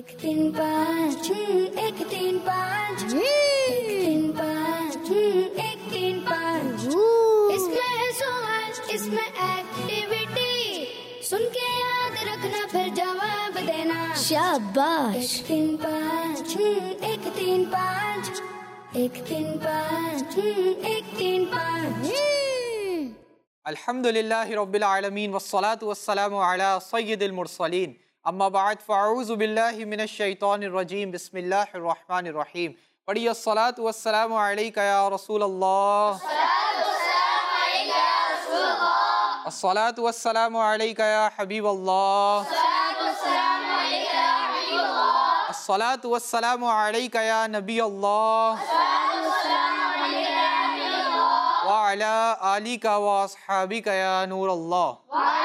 एक तीन पाँच एक तीन पाँच एक तीन पाँच एक तीन पाँच। इसमें है सवाल, इसमें एक्टिविटी, सुन के याद रखना फिर जवाब देना। शाबाश। एक तीन पाँच एक तीन पाँच एक तीन पाँच एक तीन पाँच। अल्हम्दुलिल्लाहि रब्बिल आलमीन वस्सलातु वस्सलामु अला सय्यिदिल मुरसलीन। अम्मा बाद फ़अऊज़ु बिल्लाहि मिनश शैतानिर रजीम। बिस्मिल्लाहिर रहमानिर रहीम। पढ़िए अस्सलातु वस्सलामु अलैका या रसूल अल्लाह। अस्सलातु वस्सलामु अलैका या हबीब अल्लाह। अस्सलातु वस्सलामु अलैका या नबी अल्लाह व अला आलिका व अस्हाबिका या नूर अल्लाह।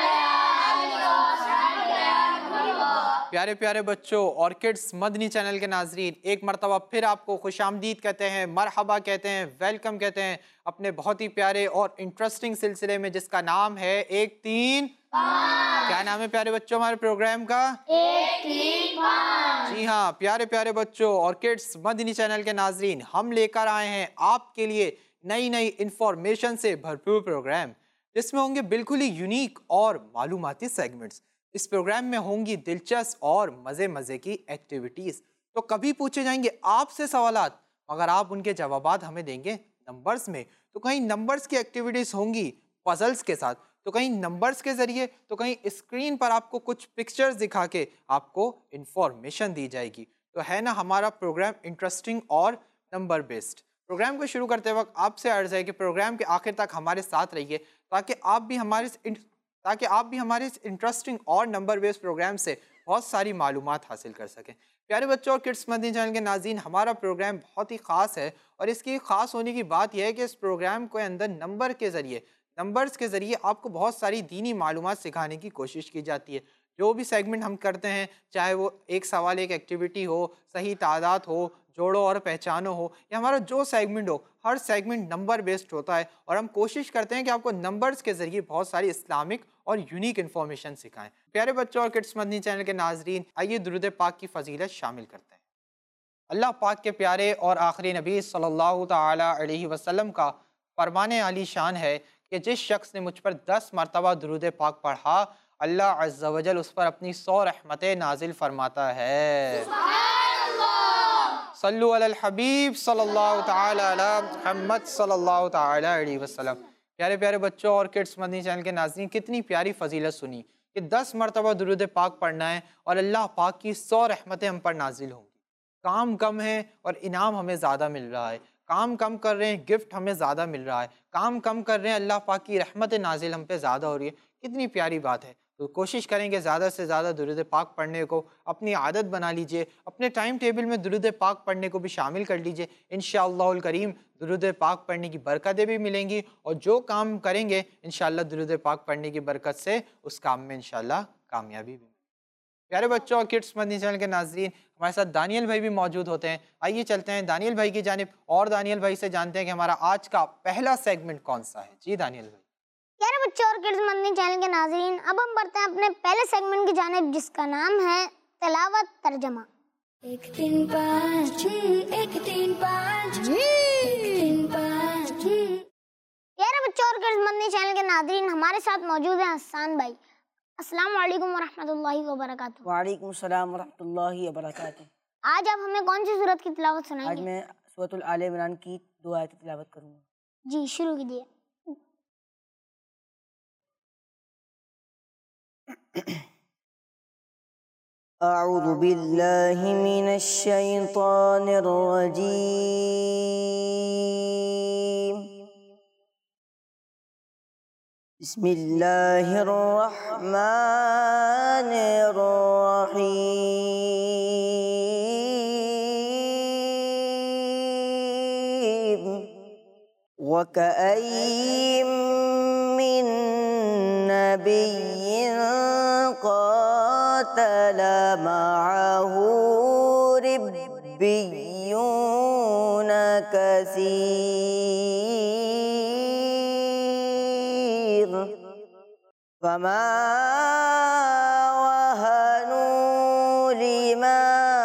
प्यारे प्यारे बच्चों और किड्स मदनी चैनल के नाजरीन, एक मरतबा फिर आपको खुशामदीद कहते हैं, मरहबा कहते हैं, वेलकम कहते हैं अपने बहुत ही प्यारे और इंटरेस्टिंग सिलसिले में जिसका नाम है एक तीन पाँच। क्या नाम है प्यारे बच्चों हमारे प्रोग्राम का? एक तीन पाँच। जी हाँ प्यारे प्यारे बच्चों और किड्स मदनी चैनल के नाजरीन, हम लेकर आए हैं आपके लिए नई नई इंफॉर्मेशन से भरपूर प्रोग्राम जिसमें होंगे बिल्कुल ही यूनिक और मालूमाती सेगमेंट्स। इस प्रोग्राम में होंगी दिलचस्प और मज़े मज़े की एक्टिविटीज़। तो कभी पूछे जाएंगे आपसे सवालात, मगर आप उनके जवाबात हमें देंगे नंबर्स में। तो कहीं नंबर्स की एक्टिविटीज़ होंगी पजल्स के साथ, तो कहीं नंबर्स के ज़रिए, तो कहीं स्क्रीन पर आपको कुछ पिक्चर्स दिखा के आपको इंफॉर्मेशन दी जाएगी। तो है ना हमारा प्रोग्राम इंटरेस्टिंग और नंबर बेस्ड। प्रोग्राम को शुरू करते वक्त आपसे अर्ज़ है कि प्रोग्राम के आखिर तक हमारे साथ रहिए ताकि आप भी हमारे इस इंटरेस्टिंग और नंबर बेस्ड प्रोग्राम से बहुत सारी मालूमात हासिल कर सकें। प्यारे बच्चों और किड्स मदनी चैनल के नाज़रीन, हमारा प्रोग्राम बहुत ही ख़ास है और इसकी ख़ास होने की बात यह है कि इस प्रोग्राम के अंदर नंबर्स के ज़रिए आपको बहुत सारी दीनी मालूमात सिखाने की कोशिश की जाती है। जो भी सेगमेंट हम करते हैं, चाहे वो एक सवाल एक एक्टिविटी हो, सही तादाद हो, जोड़ो और पहचानो हो, या हमारा जो सेगमेंट हो, हर सेगमेंट नंबर बेस्ड होता है और हम कोशिश करते हैं कि आपको नंबर्स के ज़रिए बहुत सारी इस्लामिक और यूनिक इन्फॉर्मेशन सिखाएं। प्यारे बच्चों और किड्स मदनी चैनल के नाजरीन, आइए दुरूद पाक की फजीलत शामिल करते हैं। अल्लाह पाक के प्यारे और आखिरी नबी सल्लल्लाहु ताला अलैहि वसल्लम का फरमाने आली शान है कि जिस शख्स ने मुझ पर 10 मरतबा दुरूद पाक पढ़ा, अल्लाह अज़्ज़ा वजल उस पर अपनी 100 रहमतें नाजिल फरमाता है। सल्लु अलल हबीब सल्लल्लाहु ताला अला मुहम्मद सल्लल्लाहु ताला अलैहि वसल्लम। प्यारे प्यारे बच्चों और किड्स मदनी चैनल के नाज़रीन, कितनी प्यारी फजीलत सुनी कि 10 मरतबा दुरूद पाक पढ़ना है और अल्लाह पाक की 100 रहमतें हम पर नाजिल होंगी। काम कम है और इनाम हमें ज़्यादा मिल रहा है, काम कम कर रहे हैं, गिफ्ट हमें ज़्यादा मिल रहा है, काम कम कर रहे हैं, अल्लाह पाक की रहमत नाजिल हम पे ज़्यादा हो रही है। कितनी प्यारी बात है। तो कोशिश करेंगे ज़्यादा से ज़्यादा दुरूद पाक पढ़ने को अपनी आदत बना लीजिए, अपने टाइम टेबल में दुरूद पाक पढ़ने को भी शामिल कर लीजिए। इंशाअल्लाहुल करीम दुरूद पाक पढ़ने की बरकतें भी मिलेंगी और जो काम करेंगे इंशाअल्लाह दुरूद पाक पढ़ने की बरकत से उस काम में इंशाअल्लाह कामयाबी भी। प्यारे बच्चों और किड्स मदनी चैनल के नाजरीन, हमारे साथ दानियल भाई भी मौजूद होते हैं। आइए चलते हैं दानियल भाई की जानिब और दानियल भाई से जानते हैं कि हमारा आज का पहला सेगमेंट कौन सा है। जी दानियल भाई। प्यारे बच्चों और किड्स मदनी चैनल के नाजरीन, अब हम बढ़ते हैं अपने पहले सेगमेंट की जानिब जिसका नाम है तिलावत तर्जमा। एक तीन पाँच एक तीन पाँच एक तीन पाँच। प्यारे बच्चों और किड्स मदनी चैनल के नाजरीन, हमारे साथ मौजूद हैं हसन भाई। अस्सलाम वालेकुम वरहमतुल्लाहि वबरकातुहू। वालेकुम सलाम वरहमतुल्लाहि वबरकातुहू। आज आप हमें कौन सी सूरत की तिलावत सुनाएंगे? आज मैं सूरतुल आले इमरान की 2 आयतें तिलावत करूंगा। जी शुरू कीजिए। अऊज़ु बिल्लाहि मिनश शैतानिर रजीम। बिस्मिल्लाहिर रहमानिर रहीम। वकअय्यिम मिन नबिय्यिन क़ातल मअहू रिब्बिय्यून कसीर फमा वहनू लिमा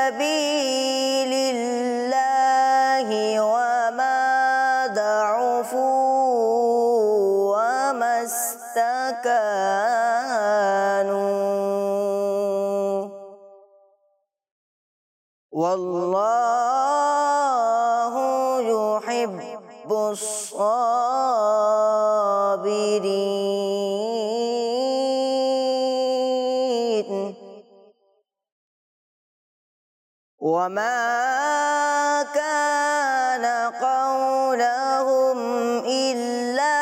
सबीलिल्लाहि वमा दअफू वमस्तकानू वल्लाहु युहिब्बुस साबिरीन वमा कान क़ौलहुम इल्ला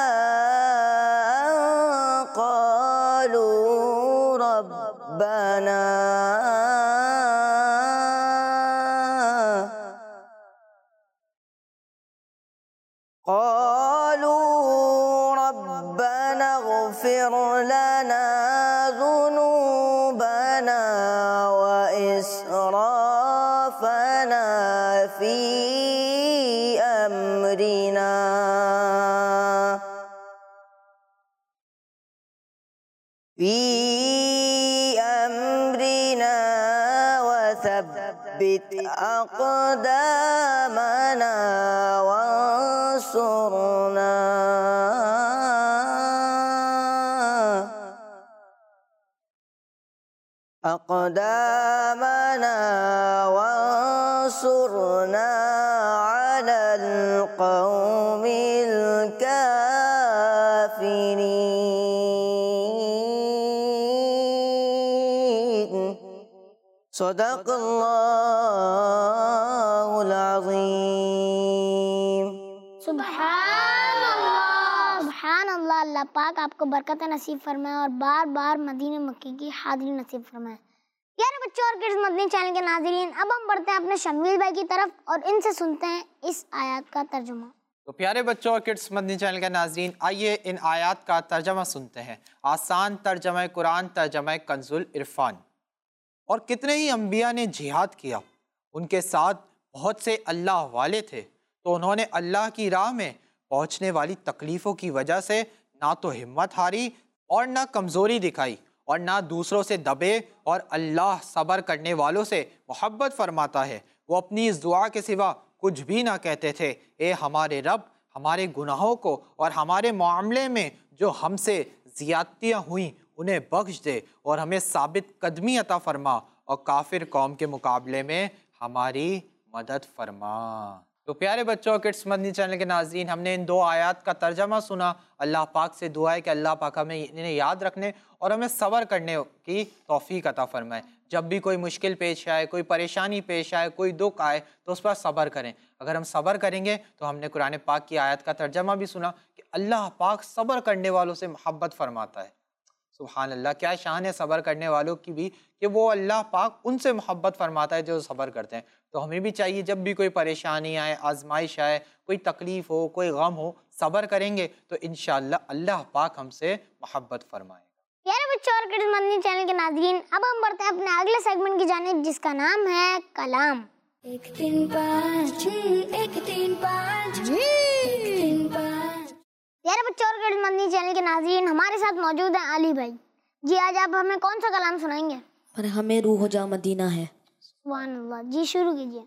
अन क़ालू रब्बना اغفر لنا ذنوبنا وإسرافنا في أمرنا وثبت أقدامنا وانصرنا على القوم الكافرين सदक़ल्लाहुल अज़ीम। सुभान अल्लाह, सुभान अल्लाह। अल्लाह पाक आपको बरकत नसीब फरमाए और बार बार मदीने मक्के की हाज़िरी नसीब फरमाए। प्यारे बच्चों और किड्स मदनी चैनल के नाज़रीन, अब हम बढ़ते हैं अपने शम्मील भाई की तरफ और इनसे सुनते हैं इस आयत का तर्जुमा। तो प्यारे बच्चों और किड्स मदनी चैनल के नाज़रीन, आइए इन आयत का तर्जमा सुनते हैं। आसान तर्जमा कुरान, तर्जमा कंजुल इरफान। और कितने ही अंबिया ने जिहाद किया, उनके साथ बहुत से अल्लाह वाले थे, तो उन्होंने अल्लाह की राह में पहुँचने वाली तकलीफ़ों की वजह से ना तो हिम्मत हारी और ना कमज़ोरी दिखाई और ना दूसरों से दबे, और अल्लाह सब्र करने वालों से मोहब्बत फरमाता है। वो अपनी इस दुआ के सिवा कुछ भी ना कहते थे, ए हमारे रब, हमारे गुनाहों को और हमारे मामले में जो हमसे ज़ियादतियाँ हुई उन्हें बख्श दे और हमें साबित कदमी अता फरमा और काफिर कौम के मुकाबले में हमारी मदद फरमा। तो प्यारे बच्चों, किड्स मदनी चैनल के नाज़रीन, हमने इन दो आयत का तर्जमा सुना। अल्लाह पाक से दुआ है कि अल्लाह पाक हमें इन्हें याद रखने और हमें सब्र करने की तौफीक अता फरमाए। जब भी कोई मुश्किल पेश आए, कोई परेशानी पेश आए, कोई दुख आए, तो उस पर सब्र करें। अगर हम सब्र करेंगे तो हमने कुरान पाक की आयत का तर्जमा भी सुना कि अल्लाह पाक सब्र करने वालों से मोहब्बत फरमाता है। सुभान अल्लाह, क्या शान है सब्र करने वालों की भी कि वो अल्लाह पाक उनसे मोहब्बत फरमाता है जो सब्र करते हैं। तो हमें भी चाहिए जब भी कोई परेशानी आए, आजमाइश आए, कोई तकलीफ़ हो, कोई गम हो, सब्र करेंगे तो इंशाअल्लाह अल्लाह पाक हमसे मोहब्बत फरमाएगा। प्यारे बच्चों और किड्स मदनी चैनल के नाज़रीन, अब हम बढ़ते हैं अपने अगले सेगमेंट की जानिब जिसका नाम है कलाम। 1 3 5 1 3 5 1 3 5। प्यारे बच्चों और किड्स मदनी चैनल के नाज़रीन, हमारे साथ मौजूद हैं अली भाई जी। आज आप हमें कौन सा कलाम सुनाएंगे? पर हमें रूह जा मदीना है। सुभान अल्लाह जी, शुरू कीजिए।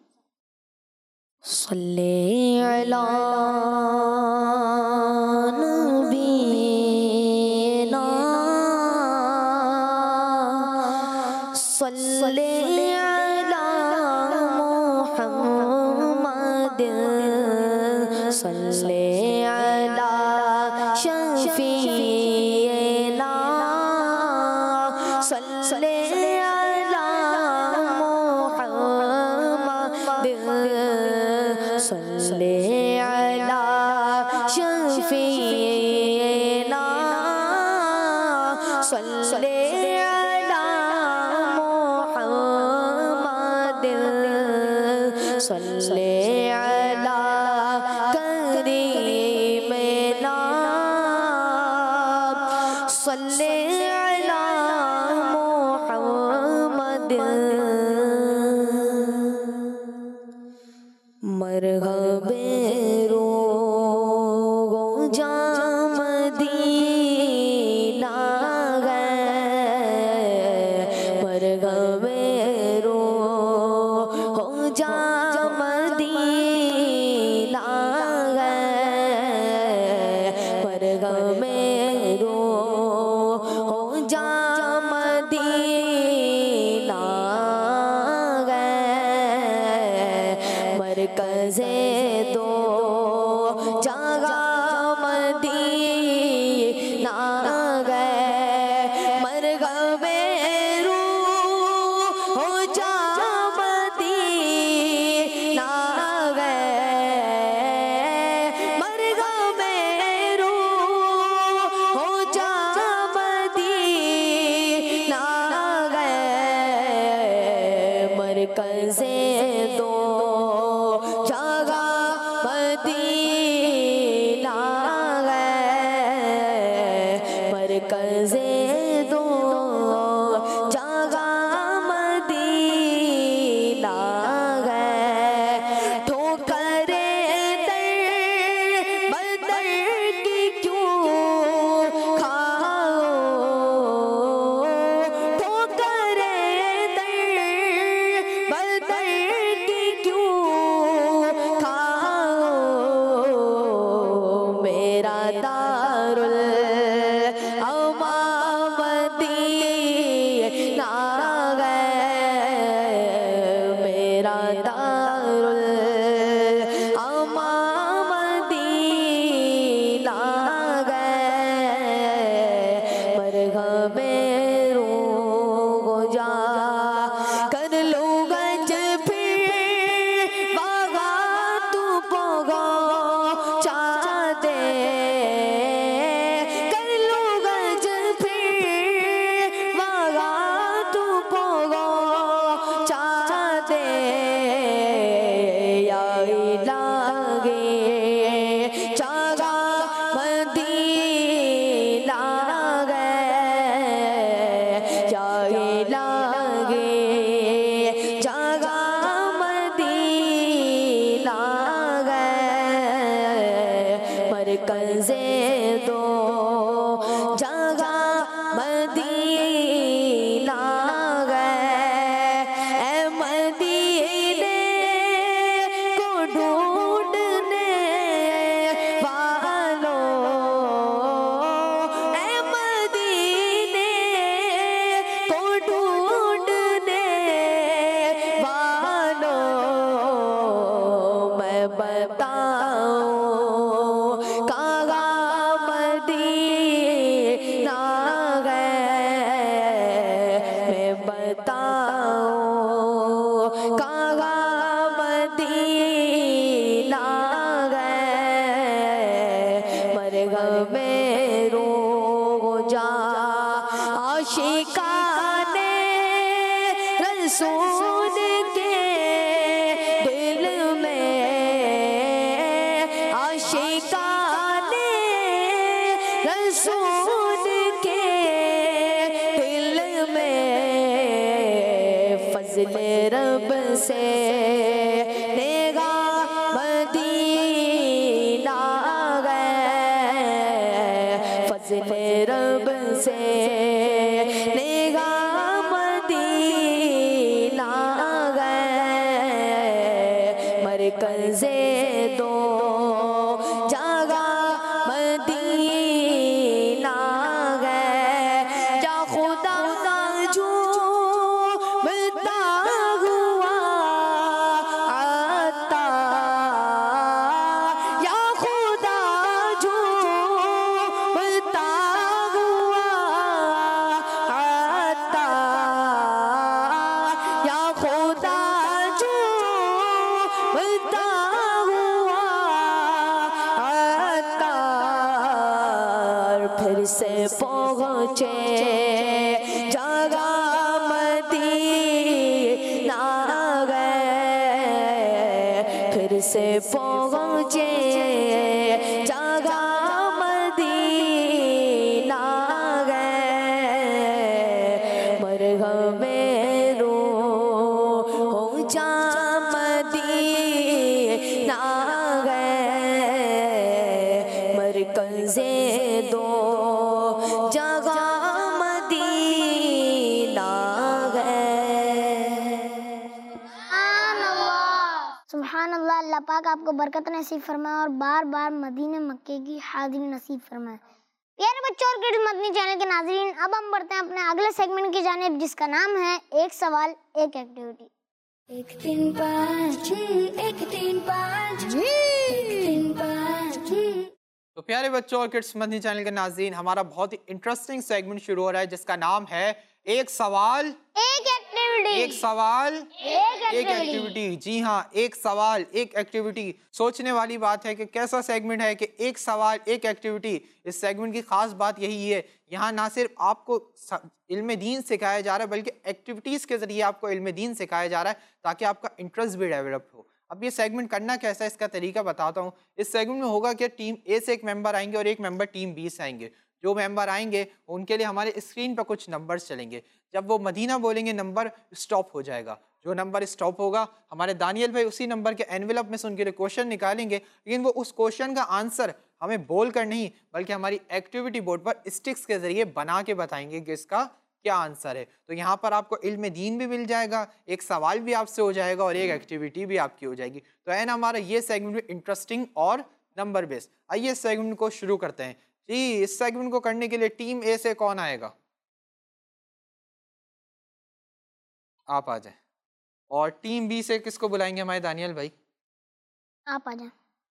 सल्ले अला नबीना सल्ले अला मुहम्मद सल्ले अला शफीना सल्ले अला मुहम्मद सल्ले अला शफीना सल्ले अला मुहम्मद सल्ले अला करीमना सल्ले अला मुहम्मद मरहबे रूह जा मदीना है, मरहबे रूह जा मदीना गए मरहमे रूह हो जा मदीना गए मरकज़े दो जगह मदीना गए मरहमे रूह हो जा मदीना गए मरहमे रूह हो जा मदीना गए मरकज़े दो जगह मदीना गए मरकज़े दो जगह मदीना गए ठोकरे दर बदर की क्यों खाओ ठोकरे दर बदर की क्यों खाओ मेरा दारुल मदीना गए मेरा दारुल मदीना गए मरहमे रूह हो जा कर लो गज फिर बागा तू पोगो चा दे कर लो गज फिर बागा तू पोगो चा दे या इलाही चागा मदीना गए या इलाही चागा मदीना गए मरकज़े दो जगह मदीना गए ए मदीने को ढूंढने वालों ए मदीने को ढूंढने वालों मैं बताऊं कहाँ मदीना गए मैं बताऊं कहाँ मदीना गए मरहमे रूह हो जा आशिकाने रसूल के दिल में आशिकाने रसूल के दिल में फज़ल रब से निगाह मदीना गए फज़ल रब से निगाह मदीना गए मरकज़े दो जगह मदीना गए जा खुदा का जो मिलता हुआ आता या खुदा जो मिलता हुआ आता या खुदा जो मिलता हुआ आता फिर से पहुँचे जगह मदीना गए फिर से पहुँचे जगह मदीना गए मरहमे रूह हो जा मदीना गए मरकज़े दो जगह मदीना गए सुभान अल्लाह सुभान अल्लाह, अल्लाह पाक आपको बरकत नसीब फरमाए और बार बार मदीने मक्के की हाजिरी नसीब फरमाए। प्यारे बच्चों और किड्स मदनी चैनल के नाज़रीन, अब हम बढ़ते हैं अपने अगले सेगमेंट की जानिब, जिसका नाम है एक सवाल एक एक्टिविटी। एक तीन पाँच, एक तीन पाँच, एक तीन पाँच। तो प्यारे बच्चों और किड्स मदनी चैनल के नाज़रीन, हमारा बहुत ही इंटरेस्टिंग सेगमेंट शुरू हो रहा है जिसका नाम है एक सवाल एक एक्टिविटी। एक सवाल एक एक एक्टिविटी। जी हाँ, एक सवाल एक एक्टिविटी। सोचने वाली बात है कि कैसा सेगमेंट है कि एक सवाल एक एक्टिविटी। इस सेगमेंट की खास बात यही है, यहाँ ना सिर्फ आपको इल्म दीन सिखाया जा रहा है बल्कि एक्टिविटीज़ के ज़रिए आपको इल्म दीन सिखाया जा रहा है ताकि आपका इंटरेस्ट भी डेवलप हो। अब ये सेगमेंट करना कैसा है, इसका तरीका बताता हूँ। इस सेगमेंट में होगा कि टीम ए से एक मेंबर आएंगे और एक मेंबर टीम बी से आएंगे। जो मेंबर आएंगे उनके लिए हमारे स्क्रीन पर कुछ नंबर्स चलेंगे। जब वो मदीना बोलेंगे नंबर स्टॉप हो जाएगा। जो नंबर स्टॉप होगा हमारे दानियल भाई उसी नंबर के एनवेलप में से उनके लिए क्वेश्चन निकालेंगे, लेकिन वो उस क्वेश्चन का आंसर हमें बोल कर नहीं बल्कि हमारी एक्टिविटी बोर्ड पर स्टिक्स के जरिए बना के बताएंगे कि इसका क्या आंसर है। तो यहाँ पर आपको इल्म दीन भी मिल जाएगा, एक सवाल भी आपसे हो जाएगा और एक एक्टिविटी भी आपकी हो जाएगी। तो है ना हमारा ये सेगमेंट भी इंटरेस्टिंग और नंबर बेस्ड। आइए इस सेगमेंट को शुरू करते हैं। जी, इस सेगमेंट को करने के लिए टीम ए से कौन आएगा? आप आ जाए। और टीम बी से किसको बुलाएंगे हमारे दानियल भाई? आप आ जाए।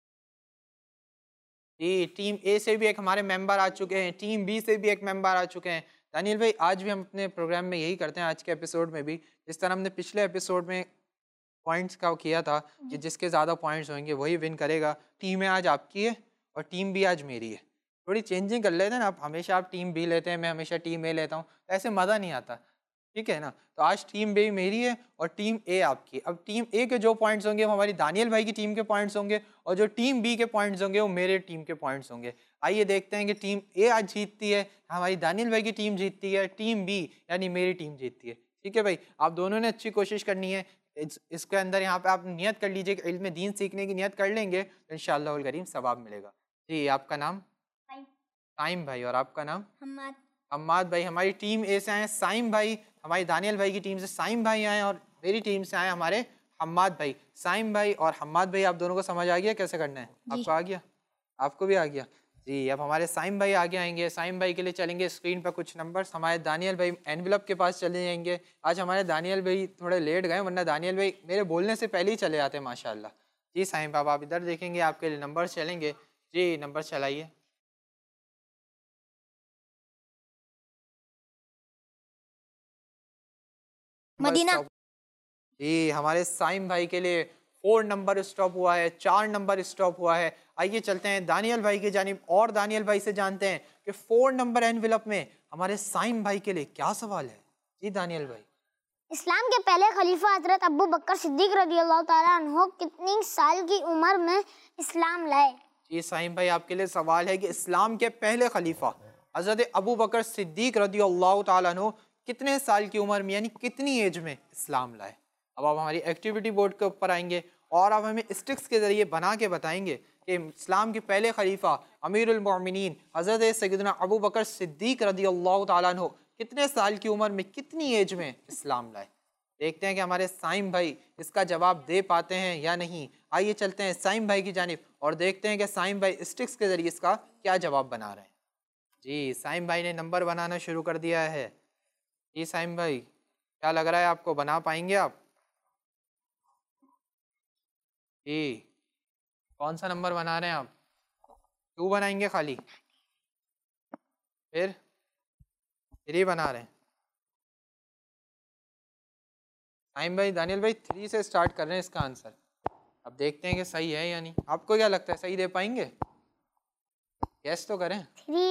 जी, टीम ए से भी एक हमारे मेंबर आ चुके हैं, टीम बी से भी एक मेंबर आ चुके हैं। दानियल भाई, आज भी हम अपने प्रोग्राम में यही करते हैं, आज के एपिसोड में भी जिस तरह हमने पिछले एपिसोड में पॉइंट्स का किया था कि जिसके ज़्यादा पॉइंट्स होंगे वही विन करेगा। टीम ए आज आपकी है और टीम बी आज मेरी है। थोड़ी चेंजिंग कर लेते हैं ना, आप हमेशा आप टीम बी लेते हैं, मैं हमेशा टीम ए लेता हूँ, तो ऐसे मज़ा नहीं आता, ठीक है ना। तो आज टीम बी मेरी है और टीम ए आपकी। अब टीम ए के जो पॉइंट्स होंगे वो हमारी दानियल भाई की टीम के पॉइंट्स होंगे और जो टीम बी के पॉइंट्स होंगे वो मेरे टीम के पॉइंट्स होंगे। आइए देखते हैं कि टीम ए आज जीतती है, हमारी दानियल भाई की टीम जीतती है, टीम बी यानी मेरी टीम जीतती है। ठीक है भाई, आप दोनों ने अच्छी कोशिश करनी है। इसके अंदर यहाँ पे आप नियत कर लीजिए कि इल्म दीन सीखने की नियत कर लेंगे तो इंशाअल्लाह करीम सवाब मिलेगा। जी, आपका नाम? साइम भाई। और आपका नाम? हम्माद भाई। हमारी टीम ए से आए साइम भाई, हमारी दानियल भाई की टीम से साइम भाई आए और मेरी टीम से आए हमारे हम्माद भाई। साइम भाई और हम्माद भाई, आप दोनों को समझ आ गया कैसे करना है? आपको आ गया? आपको भी आ गया? जी, अब हमारे साइम भाई आगे आएंगे। साइम भाई के लिए चलेंगे स्क्रीन पर कुछ नंबर्स। हमारे दानियल भाई एनवेलप के पास चले जाएंगे। आज हमारे दानियल भाई थोड़े लेट गए, वरना दानियल भाई मेरे बोलने से पहले ही चले जाते हैं माशाल्लाह। जी साइम बाबा, आप इधर देखेंगे, आपके लिए नंबर चलेंगे। जी, नंबर चलाइए। मदीना। जी, हमारे साइम भाई के लिए 4 नंबर स्टॉप हुआ है, 4 नंबर स्टॉप हुआ है। आइए चलते हैं दानियल भाई की जानिब और दानियल भाई से जानते हैं कि 4 नंबर एनवेलप में हमारे साइम भाई के लिए क्या सवाल है। जी दानियल भाई। इस्लाम के पहले खलीफा हजरत अबू बकर सिद्दीक रज़ियल्लाहु ताला अन्हु कितनी साल की उम्र में इस्लाम लाए? जी साइम भाई, आपके लिए सवाल है कि इस्लाम के पहले खलीफा हजरत अबू बकर सिद्दीक रज़ियल्लाहु ताला अन्हु कितने साल की उम्र में यानी कितनी एज में इस्लाम लाए। अब आप हमारी एक्टिविटी बोर्ड के ऊपर आएंगे और आप हमें स्टिक्स के ज़रिए बना के बताएंगे कि इस्लाम के पहले खलीफा अमीरुल मोमिनीन हज़रत सैयदना अबू बकर सिद्दीक रज़ियल्लाहु ताला अन्हु कितने साल की उम्र में कितनी एज में इस्लाम लाए। देखते हैं कि हमारे साइम भाई इसका जवाब दे पाते हैं या नहीं। आइए चलते हैं साइम भाई की जानिब और देखते हैं कि साइम भाई स्टिक्स के ज़रिए इसका क्या जवाब बना रहे हैं। जी, साइम भाई ने नंबर बनाना शुरू कर दिया है। जी साइम भाई, क्या लग रहा है आपको, बना पाएंगे आप? जी, कौन सा नंबर बना रहे हैं आप? 2 बनाएंगे खाली? फिर 3 बना रहे हैं? साइम भाई, दानियल भाई 3 से स्टार्ट कर रहे हैं इसका आंसर। अब देखते हैं कि सही है या नहीं। आपको क्या लगता है, सही दे पाएंगे? यस तो करें।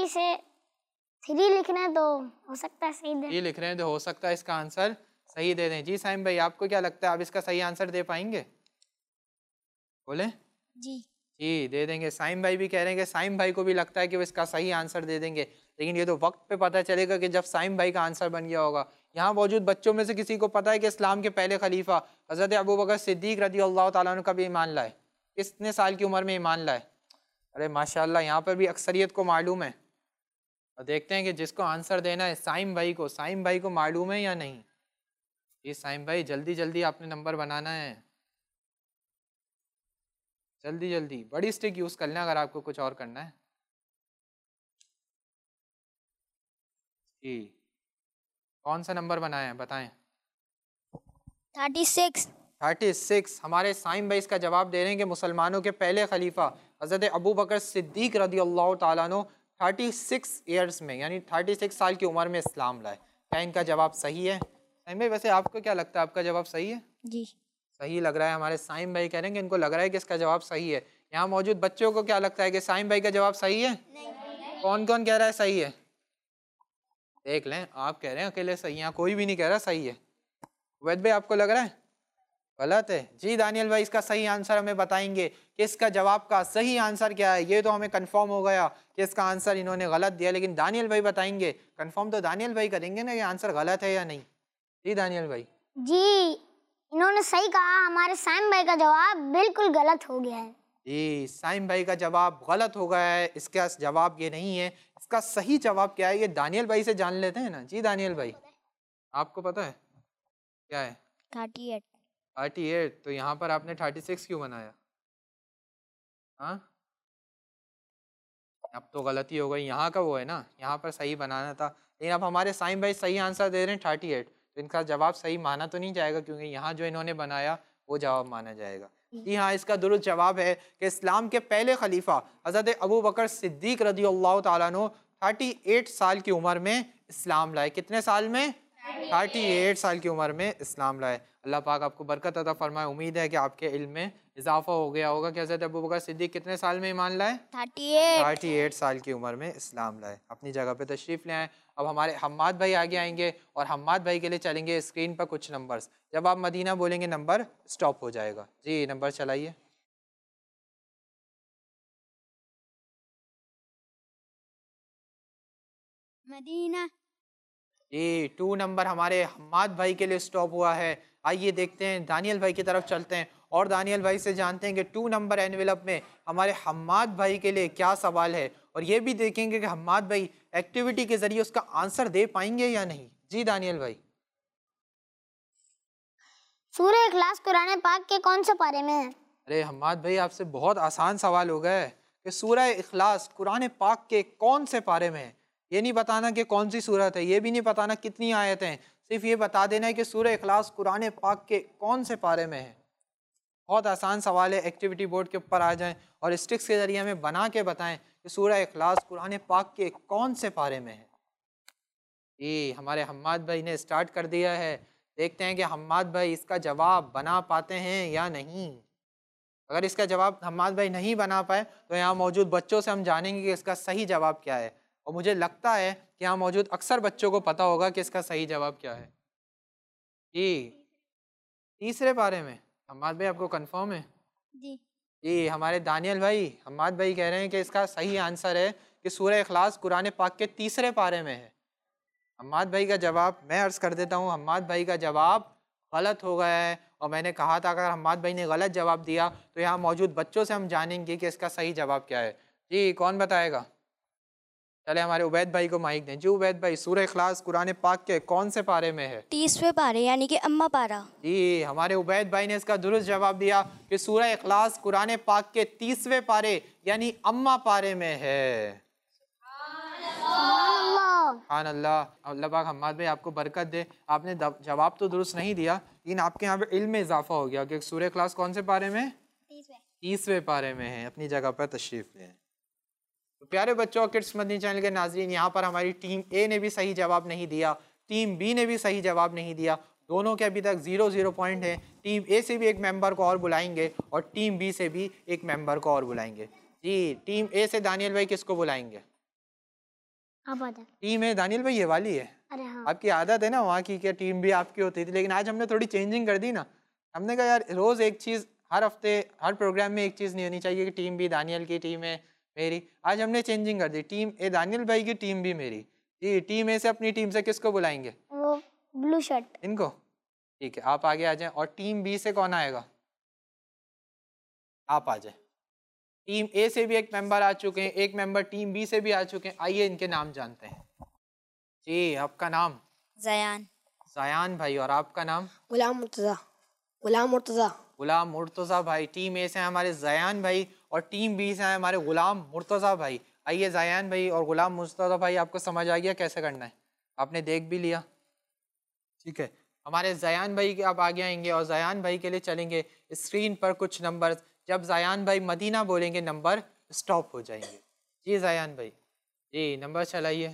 3 लिख रहे हैं तो हो सकता है सही दे। ये लिख रहे हैं तो हो सकता है इसका आंसर सही दे दें। जी साइम भाई, आपको क्या लगता है, आप इसका सही आंसर दे पाएंगे? बोले जी। जी, दे देंगे। साइम भाई भी कह रहे हैं कि साइम भाई को भी लगता है कि वो इसका सही आंसर दे देंगे, लेकिन ये तो वक्त पे पता चलेगा कि जब साइम भाई का आंसर बन गया होगा। यहाँ मौजूद बच्चों में से किसी को पता है कि इस्लाम के पहले खलीफा हज़रत अबू बकर सिद्दीक रज़ियल्लाहु ताला अन्हु कब ईमान लाए, कितने साल की उम्र में ईमान लाए? अरे माशाल्लाह, यहाँ पर भी अक्सरियत को मालूम है। और देखते हैं कि जिसको आंसर देना है साइम भाई को, साइम भाई को मालूम है या नहीं। जी साइम भाई, जल्दी जल्दी आपने नंबर बनाना है। जल्दी जल्दी, बड़ी स्टिक यूज कर लें अगर आपको कुछ और करना है। जी, कौन सा नंबर बनाए हैं बताएं। 36। 36। हमारे साइम भाई इसका जवाब दे रहे हैं कि मुसलमानों के पहले खलीफा हज़रत अबू बकर सिद्दीक रदी अल्लाह ताला अन्हु 36 ईयर्स में यानी 36 साल की उम्र में इस्लाम लाए। क्या इनका जवाब सही है? साइम भाई वैसे आपको क्या लगता है, आपका जवाब सही है? जी सही लग रहा है। हमारे साइम भाई कह रहे हैं कि इनको लग रहा है कि इसका जवाब सही है। यहाँ मौजूद बच्चों को क्या लगता है कि साइम भाई का जवाब सही है? नहीं। कौन कौन कह रहा है सही है? देख लें, आप कह रहे हैं अकेले सही, यहाँ कोई भी नहीं कह रहा सही है। वैद भाई आपको लग रहा है गलत है? जी दानियल भाई इसका सही आंसर हमें बताएंगे कि इसका जवाब का सही आंसर क्या है। ये तो हमें कंफर्म हो गया कि इसका आंसर इन्होंने गलत दिया, लेकिन दानियल भाई बताएंगे। कंफर्म तो दानियल भाई करेंगे ना ये आंसर गलत है या नहीं। जी दानियल भाई। जी, इन्होंने सही कहा, हमारे साइम भाई का जवाब बिल्कुल गलत हो गया है। जी, साइम भाई का जवाब गलत हो गया है। इसका जवाब ये नहीं है। इसका सही जवाब क्या है ये दानियल भाई से जान लेते हैं ना। जी दानियल भाई आपको पता है क्या है? 38। 38। तो यहाँ पर आपने 36 क्यों बनाया? हाँ, अब तो गलती हो गई। यहाँ का वो है ना, यहाँ पर सही बनाना था, लेकिन अब हमारे साइम भाई सही आंसर दे रहे हैं 38। तो इनका जवाब सही माना तो नहीं जाएगा क्योंकि यहाँ जो इन्होंने बनाया वो जवाब माना जाएगा। जी हाँ, इसका दुरुस्त जवाब है कि इस्लाम के पहले खलीफा हज़रत अबू बकर सिद्दीक रदी अल्लाह ताला अन्हु 38 साल की उम्र में इस्लाम लाए। कितने साल में? 38 साल की उम्र में इस्लाम लाए। अल्लाह पाक आपको बरकत अता फरमाए। उम्मीद है कि आपके इल्म में इजाफा हो गया होगा कि हज़रत अबू बकर सिद्दीक कितने साल में ईमान लाए? 38 साल की उम्र में इस्लाम लाए। अपनी जगह पे तशरीफ़ ले आए। अब हमारे हम्माद भाई आगे आएंगे और हम्माद भाई के लिए चलेंगे स्क्रीन पर कुछ नंबर्स। जब आप मदीना बोलेंगे नंबर स्टॉप हो जाएगा। जी नंबर चलाइए। मदीना। जी 2 नंबर हमारे हम्माद भाई के लिए स्टॉप हुआ है। आइए देखते हैं, दानियल भाई की तरफ चलते हैं और दानियल भाई से जानते हैं कि 2 नंबर एनवेलप में हमारे हम्माद भाई के लिए क्या सवाल है, और ये भी देखेंगे कि हम्माद भाई एक्टिविटी के जरिए उसका आंसर दे पाएंगे या नहीं। जी दानियल भाई। सूरह इखलास कुरान पाक के कौन से पारे में है? अरे हम्माद भाई आपसे बहुत आसान सवाल हो गया है कि सूरह इखलास कुरान पाक के कौन से पारे में है। ये नहीं बताना कि कौन सी सूरत है, ये भी नहीं बताना कितनी आयतें हैं, सिर्फ ये बता देना है कि सूरह इखलास कुरान पाक के कौन से पारे में है। बहुत आसान सवाल है। एक्टिविटी बोर्ड के ऊपर आ जाएं और स्टिक्स के जरिए हमें बना के बताएं कि सूरह इखलास कुरान पाक के कौन से पारे में है। ये हमारे हम्माद भाई ने स्टार्ट कर दिया है। देखते हैं कि हम्माद भाई इसका जवाब बना पाते हैं या नहीं। अगर इसका जवाब हम्माद भाई नहीं बना पाए तो यहाँ मौजूद बच्चों से हम जानेंगे कि इसका सही जवाब क्या है, और मुझे लगता है कि यहाँ मौजूद अक्सर बच्चों को पता होगा कि इसका सही जवाब क्या है। जी तीसरे पारे में हम्माद भाई आपको कंफर्म है? जी जी हमारे दानियल भाई हम्माद भाई कह रहे हैं कि इसका सही आंसर है कि सूरह इखलास कुरान पाक के तीसरे पारे में है। हम्माद भाई का जवाब मैं अर्ज़ कर देता हूँ, हम्माद भाई का जवाब गलत हो गया है। और मैंने कहा था अगर हम्माद भाई ने गलत जवाब दिया तो यहाँ मौजूद बच्चों से हम जानेंगे कि इसका सही जवाब क्या है। जी कौन बताएगा? चले हमारे उबैद भाई को माइक दें। जी उबैद भाई, सूरह इखलास कुरान पाक के कौन से पारे में है? 30वें पारे यानी कि अम्मा पारा। जी हमारे उबैद भाई ने इसका दुरुस्त जवाब दिया कि सूरह इखलास कुरान पाक के 30वें पारे यानी अम्मा पारे में है। सुभान अल्लाह। अल्लाह पाक हम्माद भाई आपको बरकत दे। आपने जवाब तो दुरुस्त नहीं दिया, लेकिन आपके यहाँ पे इल्म में इजाफा हो गया कि सूरह इखलास कौन से पारे में? 30वें पारे में है। अपनी जगह पर तशरीफ लें। तो प्यारे बच्चों, किड्स मदनी चैनल के नाजरीन, यहाँ पर हमारी टीम ए ने भी सही जवाब नहीं दिया, टीम बी ने भी सही जवाब नहीं दिया। दोनों के अभी तक 0-0 पॉइंट है। टीम ए से भी एक मेंबर को और बुलाएंगे और टीम बी से भी एक मेंबर को और बुलाएंगे। जी टीम ए से दानियल भाई किसको बुलाएंगे? टीम ए दानियल भाई ये वाली है। अरे हाँ। आपकी आदत है ना वहाँ की, क्या टीम भी आपकी होती थी, लेकिन आज हमने थोड़ी चेंजिंग कर दी ना। हमने कहा यार रोज़ एक चीज़, हर हफ्ते हर प्रोग्राम में एक चीज़ नहीं होनी चाहिए कि टीम बी दानियल की टीम है मेरी। आज हमने चेंजिंग कर दी, टीम ए दानियल भाई की, टीम बी मेरी। जी टीम ए से अपनी टीम से किसको बुलाएंगे? वो ब्लू शर्ट इनको। ठीक है आप आगे आ जाएं। और टीम बी से कौन आएगा? आप आ जाए। टीम ए से भी एक मेंबर आ चुके हैं, एक मेंबर टीम बी से भी आ चुके हैं। आइए इनके नाम जानते हैं। जी आपका नाम? जयान। जायान भाई। और आपका नाम? गुलाम मुर्तज़ा। गुलाम मुर्तज़ा। गुलाम मुर्तज़ा भाई। टीम ए से हैं हमारे ज़यान भाई और टीम बी से हैं हमारे गुलाम मुर्तज़ा भाई। आइए ज़यान भाई और गुलाम मुर्तज़ा भाई, आपको समझ आ गया कैसे करना है, आपने देख भी लिया, ठीक है। हमारे ज़यान भाई के आप आगे आएंगे और ज़यान भाई के लिए चलेंगे स्क्रीन पर कुछ नंबर। जब ज़यान भाई मदीना बोलेंगे नंबर स्टॉप हो जाएंगे। जी ज़यान भाई, जी नंबर चलाइए।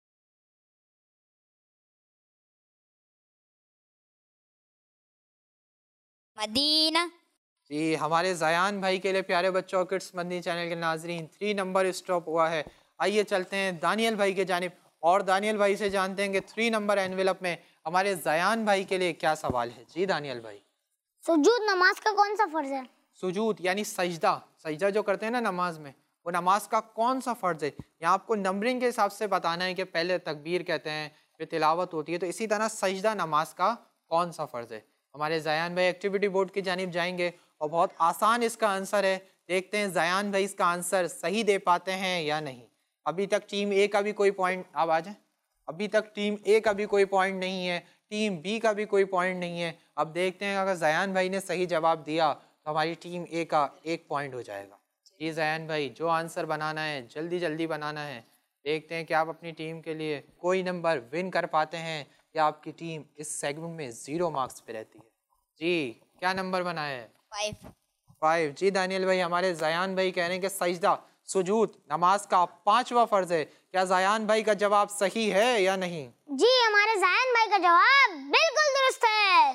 मदीना। जी हमारे ज़यान भाई के लिए प्यारे बच्चों, किड्स मदनी चैनल के नाजरीन 3 नंबर स्टॉप हुआ है। आइए चलते हैं दानियल भाई के जानिब और दानियल भाई से जानते हैं कि 3 नंबर एनवेलप में हमारे ज़यान भाई के लिए क्या सवाल है। जी दानियल भाई। सुजूद नमाज का कौन सा फर्ज है? सुजूद यानी सजदा, सजदा जो करते हैं ना नमाज में, वो नमाज का कौन सा फ़र्ज़ है। यहाँ आपको नंबरिंग के हिसाब से बताना है कि पहले तकबीर कहते हैं फिर तिलावत होती है, तो इसी तरह सजदा नमाज का कौन सा फ़र्ज़ है। हमारे ज़यान भाई एक्टिविटी बोर्ड की जानिब जाएंगे और बहुत आसान इसका आंसर है। देखते हैं ज़यान भाई इसका आंसर सही दे पाते हैं या नहीं। अभी तक टीम ए का भी कोई पॉइंट, आप आ जाए, अभी तक टीम ए का भी कोई पॉइंट नहीं है, टीम बी का भी कोई पॉइंट नहीं है। अब देखते हैं अगर ज़यान भाई ने सही जवाब दिया तो हमारी टीम ए का 1 पॉइंट हो जाएगा। जी ज़यान भाई, जो आंसर बनाना है जल्दी जल्दी बनाना है। देखते हैं कि आप अपनी टीम के लिए कोई नंबर विन कर पाते हैं या आपकी टीम इस सेगमेंट में 0 मार्क्स पे रहती है। जी क्या नंबर बनाया है? 5। जी दानियल भाई, हमारे ज़यान भाई कह रहे हैं कि सजदा सुजूद नमाज का 5वां फ़र्ज़ है। क्या ज़यान भाई का जवाब सही है या नहीं? जी हमारे ज़यान भाई का जवाब बिल्कुल दुरुस्त है।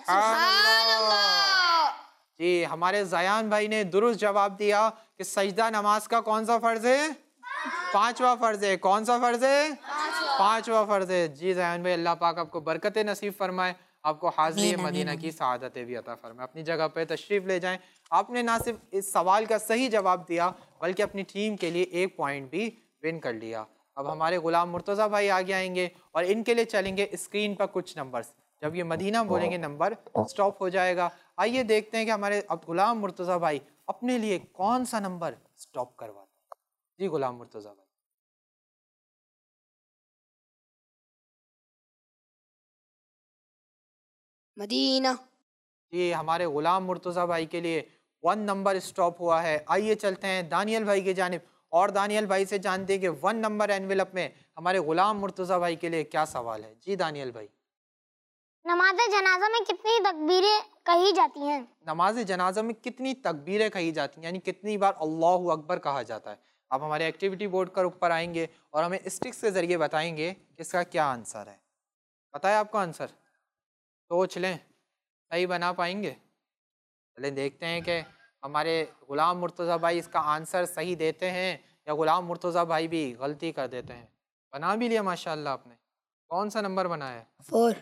जी हमारे ज़यान भाई ने दुरुस्त जवाब दिया कि सजदा नमाज का कौन सा फ़र्ज़ है? 5वां फ़र्ज़ है। कौन सा फ़र्ज़ है? 5वां फ़र्ज़ है। जी ज़यान भाई, अल्लाह पाक आपको बरकत नसीब फरमाए, आपको हाज़िर मदीना की सआदतें भी अता फरमाए। अपनी जगह पे तशरीफ़ ले जाएं। आपने ना सिर्फ इस सवाल का सही जवाब दिया बल्कि अपनी टीम के लिए 1 पॉइंट भी विन कर लिया। अब हमारे गुलाम मुर्तज़ा भाई आगे आएंगे और इनके लिए चलेंगे स्क्रीन पर कुछ नंबर्स। जब ये मदीना बोलेंगे नंबर स्टॉप हो जाएगा। आइए देखते हैं कि हमारे अब गुलाम मुर्तज़ा भाई अपने लिए कौन सा नंबर स्टॉप करवाते हैं। जी गुलाम मुर्तज़ा भाई। मदीना। जी हमारे गुलाम मुर्तज़ा भाई के लिए 1 नंबर स्टॉप हुआ है। आइए चलते हैं दानियल भाई की जानिब और दानियल भाई से जानते हैं कि 1 नंबर एनवेलप में हमारे गुलाम मुर्तज़ा भाई के लिए क्या सवाल है। जी दानियल भाई। नमाज जनाजा में कितनी तकबीरें कही जाती हैं? नमाज जनाजा में कितनी तकबीरें कही जाती हैं, यानी कितनी बार अल्लाहु अकबर कहा जाता है। आप हमारे एक्टिविटी बोर्ड पर ऊपर आएंगे और हमें स्टिक्स के ज़रिए बताएंगे कि इसका क्या आंसर है। पता है आपको आंसर? सोच लें, सही बना पाएंगे? चले देखते हैं कि हमारे गुलाम मुर्तज़ा भाई इसका आंसर सही देते हैं या गुलाम मुर्तज़ा भाई भी गलती कर देते हैं। बना भी लिया माशाल्लाह आपने। कौन सा नंबर बनाया है?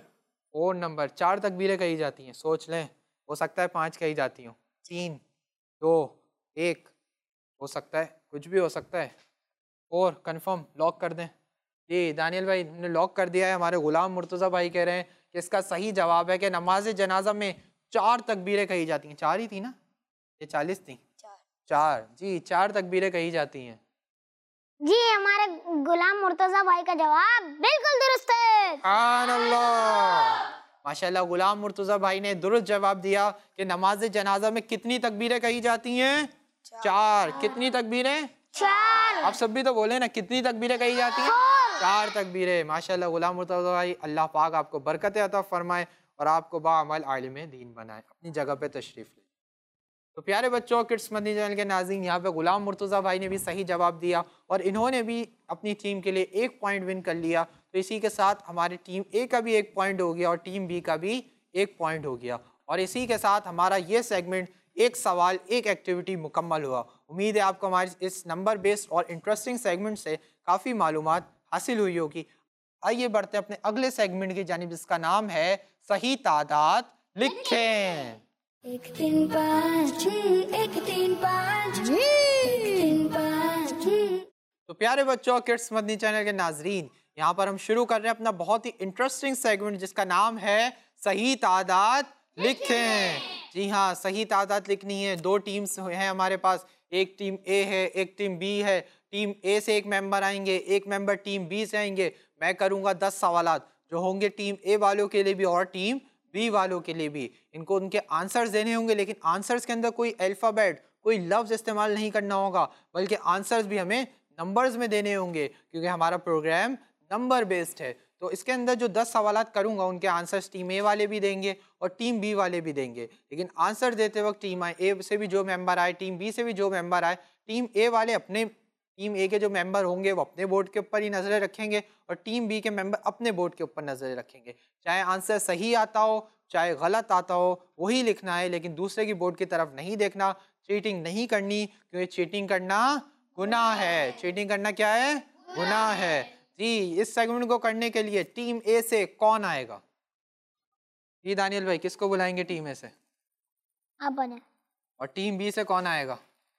4 नंबर। 4 तकबीरें कही जाती हैं। सोच लें, हो सकता है 5 कही जाती हों, 3, 2, 1, हो सकता है, कुछ भी हो सकता है। और कंफर्म लॉक कर दें। जी दानियल भाई हमने लॉक कर दिया है। हमारे गुलाम मुर्तज़ा भाई कह रहे हैं कि इसका सही जवाब है कि नमाज जनाजा में 4 तकबीरें कही जाती हैं। 4 ही थी ना, ये 40 थी? 4। जी 4 तकबीरें कही जाती हैं। जी हमारे गुलाम मुर्तज़ा भाई का जवाब बिल्कुल दुरुस्त है। सुभान अल्लाह, माशाल्लाह गुलाम मुर्तज़ा भाई ने दुरुस्त जवाब दिया कि नमाज जनाजा में कितनी तकबीरें कही जाती हैं? 4। कितनी तकबीरें? 4। आप सब भी तो बोले ना, कितनी तकबीरें कही जाती हैं? 4 तकबीरें। माशाल्लाह गुलाम मुर्तज़ा भाई, अल्लाह पाक आपको बरकत अता फरमाए और आपको बाअमल आलिम दीन बनाए। अपनी जगह पे तशरीफ़ ले। तो प्यारे बच्चों, किड्स मदनी चैनल के नाज़रीन, यहाँ पे गुलाम मुर्तज़ा भाई ने भी सही जवाब दिया और इन्होंने भी अपनी टीम के लिए 1 पॉइंट विन कर लिया। तो इसी के साथ हमारी टीम ए का भी 1 पॉइंट हो गया और टीम बी का भी 1 पॉइंट हो गया। और इसी के साथ हमारा ये सेगमेंट 1 सवाल 1 एक्टिविटी मुकम्मल हुआ। उम्मीद है आपको हमारे इस नंबर बेस्ड और इंटरेस्टिंग सेगमेंट से काफ़ी मालूमात हासिल हुई होगी। आइए बढ़ते अपने अगले सेगमेंट की जानिब, जिसका नाम है सही तादाद लिखें। 1 3 5 1 3 5 1 3 5। तो प्यारे बच्चों, किड्स मदनी चैनल के नाजरीन, यहाँ पर हम शुरू कर रहे हैं अपना बहुत ही इंटरेस्टिंग सेगमेंट जिसका नाम है सही तादाद लिखें। जी हाँ, सही तादाद लिखनी है। 2 टीम्स हैं हमारे पास, एक टीम ए है, एक टीम बी है। टीम ए से 1 मेंबर आएंगे, 1 मेंबर टीम बी से आएंगे। मैं करूँगा 10 सवालात जो होंगे टीम ए वालों के लिए भी और टीम बी वालों के लिए भी इनको उनके आंसर्स देने होंगे, लेकिन आंसर्स के अंदर कोई अल्फ़ाबेट, कोई लफ्ज़ इस्तेमाल नहीं करना होगा, बल्कि आंसर्स भी हमें नंबर्स में देने होंगे, क्योंकि हमारा प्रोग्राम नंबर बेस्ड है। तो इसके अंदर जो 10 सवालात करूंगा उनके आंसर्स टीम ए वाले भी देंगे और टीम बी वाले भी देंगे, लेकिन आंसर देते वक्त टीम ए से भी जो मेंबर आए, टीम बी से भी जो मेंबर आए, टीम ए वाले अपने टीम ए के जो मेंबर होंगे वो अपने बोर्ड के ऊपर ही नज़रें रखेंगे और टीम बी के मेंबर अपने बोर्ड के ऊपर नज़रें रखेंगे। चाहे आंसर सही आता हो चाहे गलत आता हो, वही लिखना है, लेकिन दूसरे की बोर्ड की तरफ नहीं देखना, चीटिंग नहीं करनी, क्योंकि चीटिंग करना गुनाह है। चीटिंग करना क्या है? गुनाह है जी। इस सेगमेंट को करने के लिए टीम ए से कौन आएगा? जी दानियल भाई, किसको बुलाएंगे टीम ए से? आप बने। और टीम बी से कौन आएगा?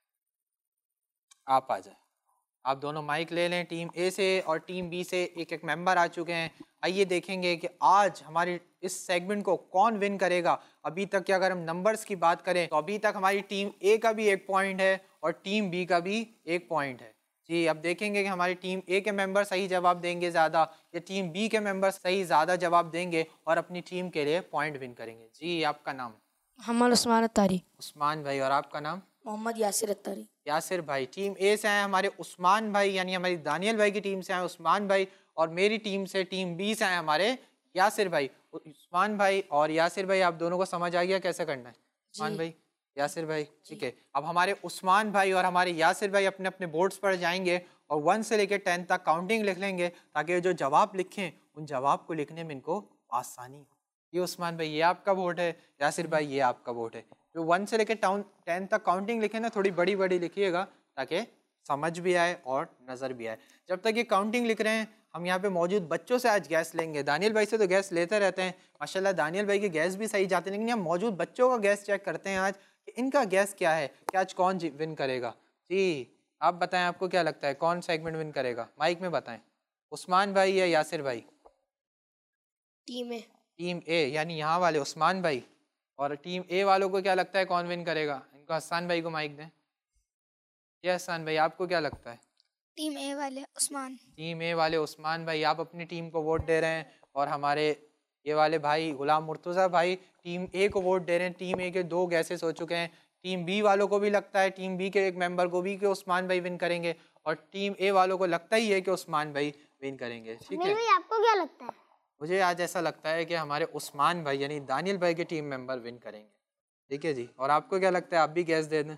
आप आ जाए। आप दोनों माइक ले लें। टीम ए से और टीम बी से एक एक मेंबर आ चुके हैं। आइए देखेंगे कि आज हमारी इस सेगमेंट को कौन विन करेगा। अभी तक की अगर हम नंबर्स की बात करें तो अभी तक हमारी टीम ए का भी 1 पॉइंट है और टीम बी का भी 1 पॉइंट है जी। अब देखेंगे कि हमारी टीम ए के मेंबर सही जवाब देंगे ज़्यादा या टीम बी के मेंबर सही ज़्यादा जवाब देंगे और अपनी टीम के लिए पॉइंट विन करेंगे जी। आपका नाम? मोहम्मद उस्मान अत्तारी। उस्मान भाई। और आपका नाम? मोहम्मद यासिर अत्तारी। यासिर भाई। टीम ए से आए हमारे उस्मान भाई, यानी हमारी दानियल भाई की टीम से आए उस्मान भाई, और मेरी टीम से टीम बी से आए हमारे यासिर भाई। उस्मान भाई और यासिर भाई, आप दोनों को समझ आ गया कैसे करना है? उस्मान भाई, यासिर भाई, ठीक है। अब हमारे उस्मान भाई और हमारे यासिर भाई अपने अपने बोर्ड्स पर जाएंगे और 1 से लेकर 10 तक काउंटिंग लिख लेंगे, ताकि जो जवाब लिखें उन जवाब को लिखने में इनको आसानी हो। ये उस्मान भाई, ये आपका बोर्ड है। यासिर भाई, ये आपका बोर्ड है। जो 1 से लेकर 10 तक काउंटिंग लिखे ना, थोड़ी बड़ी बड़ी लिखिएगा ताकि समझ भी आए और नज़र भी आए। जब तक ये काउंटिंग लिख रहे हैं, हम यहाँ पे मौजूद बच्चों से आज गैस लेंगे। दानियल भाई से तो गैस लेते रहते हैं माशाल्लाह, दानियल भाई के गैस भी सही जाते हैं, लेकिन हम मौजूद बच्चों का गैस चेक करते हैं आज कि इनका गैस क्या है, कि आज कौन विन करेगा। जी आप बताएं, आपको क्या लगता है कौन सेगमेंट विन करेगा? माइक में बताएं। उस्मान भाई या यासिर भाई? टीम ए। टीम ए, यानी यहाँ वाले उस्मान भाई। और टीम ए वालों को क्या लगता है कौन विन करेगा? इनको हसन भाई को माइक दें। ये हसन भाई, आपको क्या लगता है? टीम ए वाले उस्मान। टीम ए वाले उस्मान भाई, आप अपनी टीम को वोट दे रहे हैं। और हमारे ये वाले भाई गुलाम मुर्तज़ा भाई टीम ए को वोट दे रहे हैं। टीम ए के 2 गैसेस हो चुके हैं। टीम बी वालों को भी लगता है, टीम बी के एक मेंबर को भी, कि उस्मान भाई विन करेंगे, और टीम ए वालों को लगता ही है कि उस्मान भाई विन करेंगे। ठीक है, आपको क्या लगता है? मुझे आज ऐसा लगता है कि हमारे उस्मान भाई यानी दानियल भाई के टीम मेंबर विन करेंगे। ठीक है जी। और आपको क्या लगता है? आप भी गैस दे दें।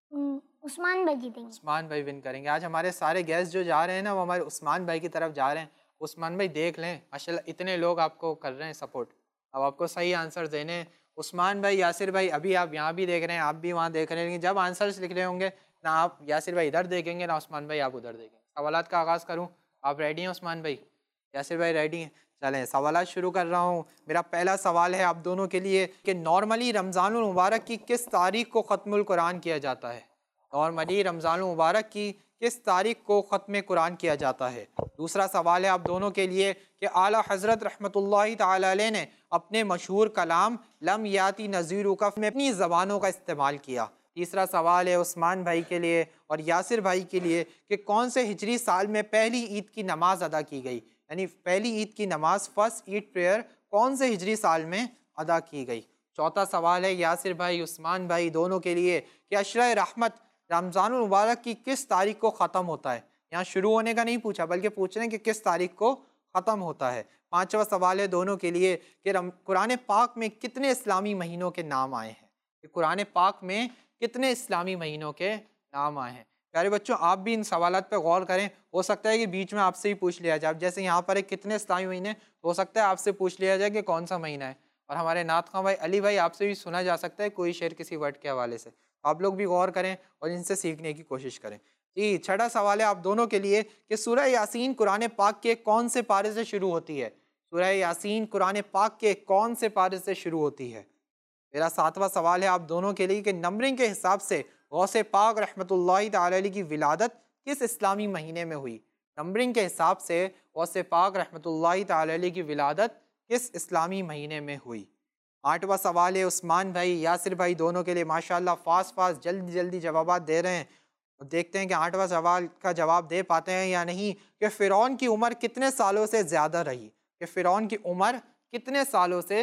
उस्मान भाई जीतेंगे। उस्मान भाई विन करेंगे। आज हमारे सारे गैस जो जा रहे हैं ना, वो हमारे उस्मान भाई की तरफ जा रहे हैं। उस्मान भाई देख लें, माशाल्लाह इतने लोग आपको कर रहे हैं सपोर्ट, अब आपको सही आंसर देने हैं। उस्मान भाई, यासिर भाई, अभी आप यहाँ भी देख रहे हैं, आप भी वहाँ देख रहे हैं, लेकिन जब आंसर्स लिख रहे होंगे ना आप यासिर भाई इधर देखेंगे ना उस्मान भाई आप उधर देखेंगे। सवालात का आगाज़ करूँ? आप रेडी हैं उस्मान भाई? यासिर भाई रेडी हैं? चलें सवालात शुरू कर रहा हूँ। मेरा पहला सवाल है आप दोनों के लिए कि नॉर्मली रमज़ानुल मुबारक की किस तारीख को ख़त्मुल कुरान किया जाता है? नॉर्मली रमज़ानुल मुबारक की किस तारीख को ख़त्म कुरान किया जाता है? दूसरा सवाल है आप दोनों के लिए कि आला हज़रत रहमतुल्लाहि तआला अलैह ने अपने मशहूर कलाम लम याती नज़ीर का में अपनी ज़बानों का इस्तेमाल किया। तीसरा सवाल है उस्मान भाई के लिए और यासिर भाई के लिए कि कौन से हिजरी साल में पहली ईद की नमाज अदा की गई, यानी पहली ईद की नमाज फर्स्ट ईद प्रेयर कौन से हिजरी साल में अदा की गई। चौथा सवाल है यासिर भाई उस्मान भाई दोनों के लिए कि अशरा रहमत रमज़ानुल मुबारक की किस तारीख को ख़त्म होता है? यहाँ शुरू होने का नहीं पूछा, बल्कि पूछ रहे हैं कि किस तारीख को ख़त्म होता है। पांचवा सवाल है दोनों के लिए कि कुरान पाक में कितने इस्लामी महीनों के नाम आए हैं? कि कुरान पाक में कितने इस्लामी महीनों के नाम आए हैं? प्यारे बच्चों, आप भी इन सवालात पर गौर करें। हो सकता है कि बीच में आपसे ही पूछ लिया जाए, जैसे यहाँ पर एक कितने इस्लामी महीने, हो सकता है आपसे पूछ लिया जाए कि कौन सा महीना है। और हमारे नात खां भाई अली भाई आपसे भी सुना जा सकता है कोई शेर किसी वर्ड के हवाले से। आप लोग भी गौर करें और इनसे सीखने की कोशिश करें। जी, छठा सवाल है आप दोनों के लिए कि सूरह यासीन कुरान पाक के कौन से पारे से शुरू होती है? सूरह यासीन कुरान पाक के कौन से पारे से शुरू होती है? मेरा सातवां सवाल है आप दोनों के लिए कि नंबरिंग के हिसाब से गौसे पाक रहमतुल्लाहि तआला अलैह की विलादत किस इस्लामी महीने में हुई? नंबरिंग के हिसाब से गौसे पाक रहमतुल्लाहि तआला अलैह की विलादत किस इस्लामी महीने में हुई? आठवां सवाल है उस्मान भाई यासिर भाई दोनों के लिए माशाल्लाह फास्ट जल्दी जल्दी जवाब दे रहे हैं। तो देखते हैं कि आठवां सवाल का जवाब दे पाते हैं या नहीं। कि फ़िरौन की उम्र कितने सालों से ज़्यादा रही? कि फ़िरौन की उम्र कितने सालों से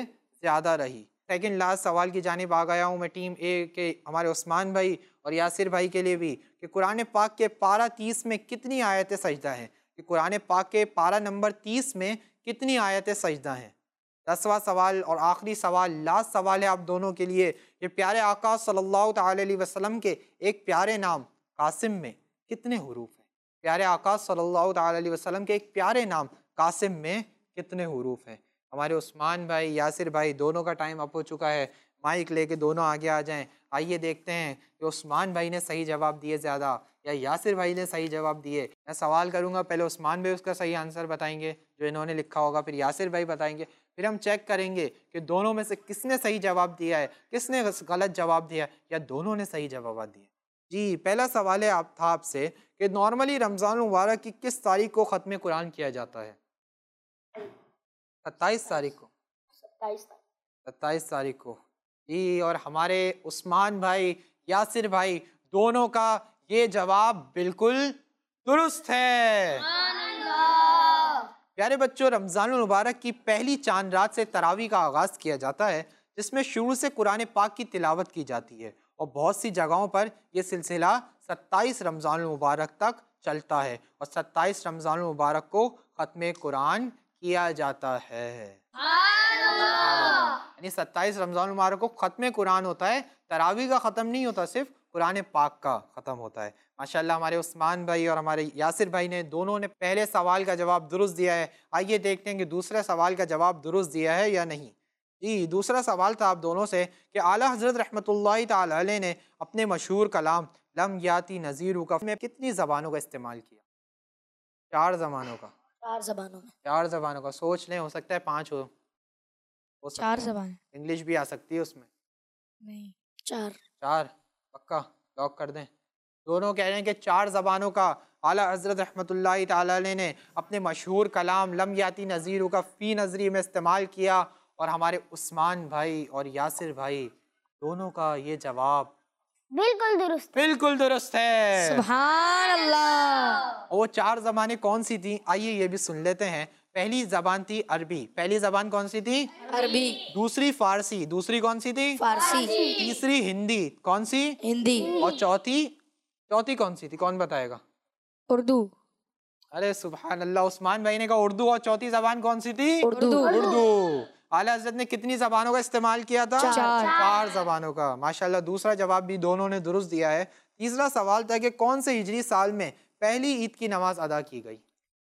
ज़्यादा रही। सेकंड लास्ट सवाल की जानिब आ गया हूँ मैं टीम ए के हमारे उस्मान भाई और यासिर भाई के लिए भी कि कुरान पाक के पारा 30 में कितनी आयत सजदा हैं, कि कुरान पाक के पारा नंबर 30 में कितनी आयत सजदा हैं। 10वां सवाल और आखिरी सवाल, लास्ट सवाल है आप दोनों के लिए। ये प्यारे आका सल्लल्लाहु अलैहि वसल्लम के एक प्यारे नाम कासिम में कितने हुरूफ हैं? प्यारे आका सल्लल्लाहु अलैहि वसल्लम के एक प्यारे नाम कासिम में कितने हुरूफ हैं? हमारे उस्मान भाई यासिर भाई दोनों का टाइम अप हो चुका है, माइक लेके दोनों आगे आ जाएं। आइए देखते हैं कि उस्मान भाई ने सही जवाब दिए ज़्यादा या यासिर भाई ने सही जवाब दिए। मैं सवाल करूंगा, पहले उस्मान भाई उसका सही आंसर बताएंगे जो इन्होंने लिखा होगा, फिर यासिर भाई बताएंगे, फिर हम चेक करेंगे कि दोनों में से किसने सही जवाब दिया है, किसने गलत जवाब दिया है या दोनों ने सही जवाब दिए। जी, पहला सवाल है आपसे कि नॉर्मली रमज़ान मुबारक की किस तारीख को ख़त्म कुरान किया जाता है? 27 तारीख को। 27 तारीख को जी। और हमारे उस्मान भाई यासिर भाई दोनों का ये जवाब बिल्कुल दुरुस्त है। प्यारे बच्चों, रमज़ान मुबारक की पहली चांद रात से तरावी का आगाज़ किया जाता है, जिसमें शुरू से कुरान पाक की तिलावत की जाती है और बहुत सी जगहों पर यह सिलसिला 27 रमज़ान मुबारक तक चलता है और 27 रमज़ान मुबारक को ख़त्म कुरान किया जाता है। यानी 27 रमज़ान मुबारक को ख़त्म कुरान होता है, तरावी का ख़त्म नहीं होता, सिर्फ कुरान पाक का ख़त्म होता है। माशाल्लाह हमारे उस्मान भाई और हमारे यासिर भाई ने दोनों ने पहले सवाल का जवाब दुरुस्त दिया है। आइए देखते हैं कि दूसरे सवाल का जवाब दुरुस्त दिया है या नहीं। जी, दूसरा सवाल था आप दोनों से कि आला हज़रत रहमतुल्लाहि ताला अलैह ने अपने मशहूर कलाम लम याती नज़ीर का में कितनी ज़बानों का इस्तेमाल किया? 4 ज़बानों का। 4 ज़बानों में। 4 ज़बानों का। सोच लें, हो सकता है 5 हो 4 ज़बान। इंग्लिश भी आ सकती है उसमें। नहीं, 4। 4 पक्का लॉक कर दें। दोनों कह रहे हैं कि 4 ज़बानों का आला हज़रत रहमतुल्लाहि ताला अलैह ने अपने मशहूर कलाम लम याती नज़ीर का फ़ी नज़री में इस्तेमाल किया और हमारे उस्मान भाई और यासिर भाई दोनों का ये जवाब बिल्कुल दुरुस्त है। सुभान अल्लाह। वो 4 ज़बानें कौन सी थी, आइए ये भी सुन लेते हैं। पहली ज़बान थी अरबी। पहली ज़बान कौन सी थी? अरबी। दूसरी फारसी। दूसरी कौन सी थी? फारसी। तीसरी हिंदी। कौन सी? हिंदी। और चौथी कौन सी थी, कौन बताएगा? उर्दू। अरे सुभान अल्लाह, उस्मान भाई ने कहा उर्दू। और चौथी ज़बान कौन सी थी? उर्दू। आला हज़रत ने कितनी ज़बानों का इस्तेमाल किया था? 4 ज़बानों का। माशाल्लाह, दूसरा जवाब भी दोनों ने दुरुस्त दिया है। तीसरा सवाल था कि कौन से हिजरी साल में पहली ईद की नमाज अदा की गई?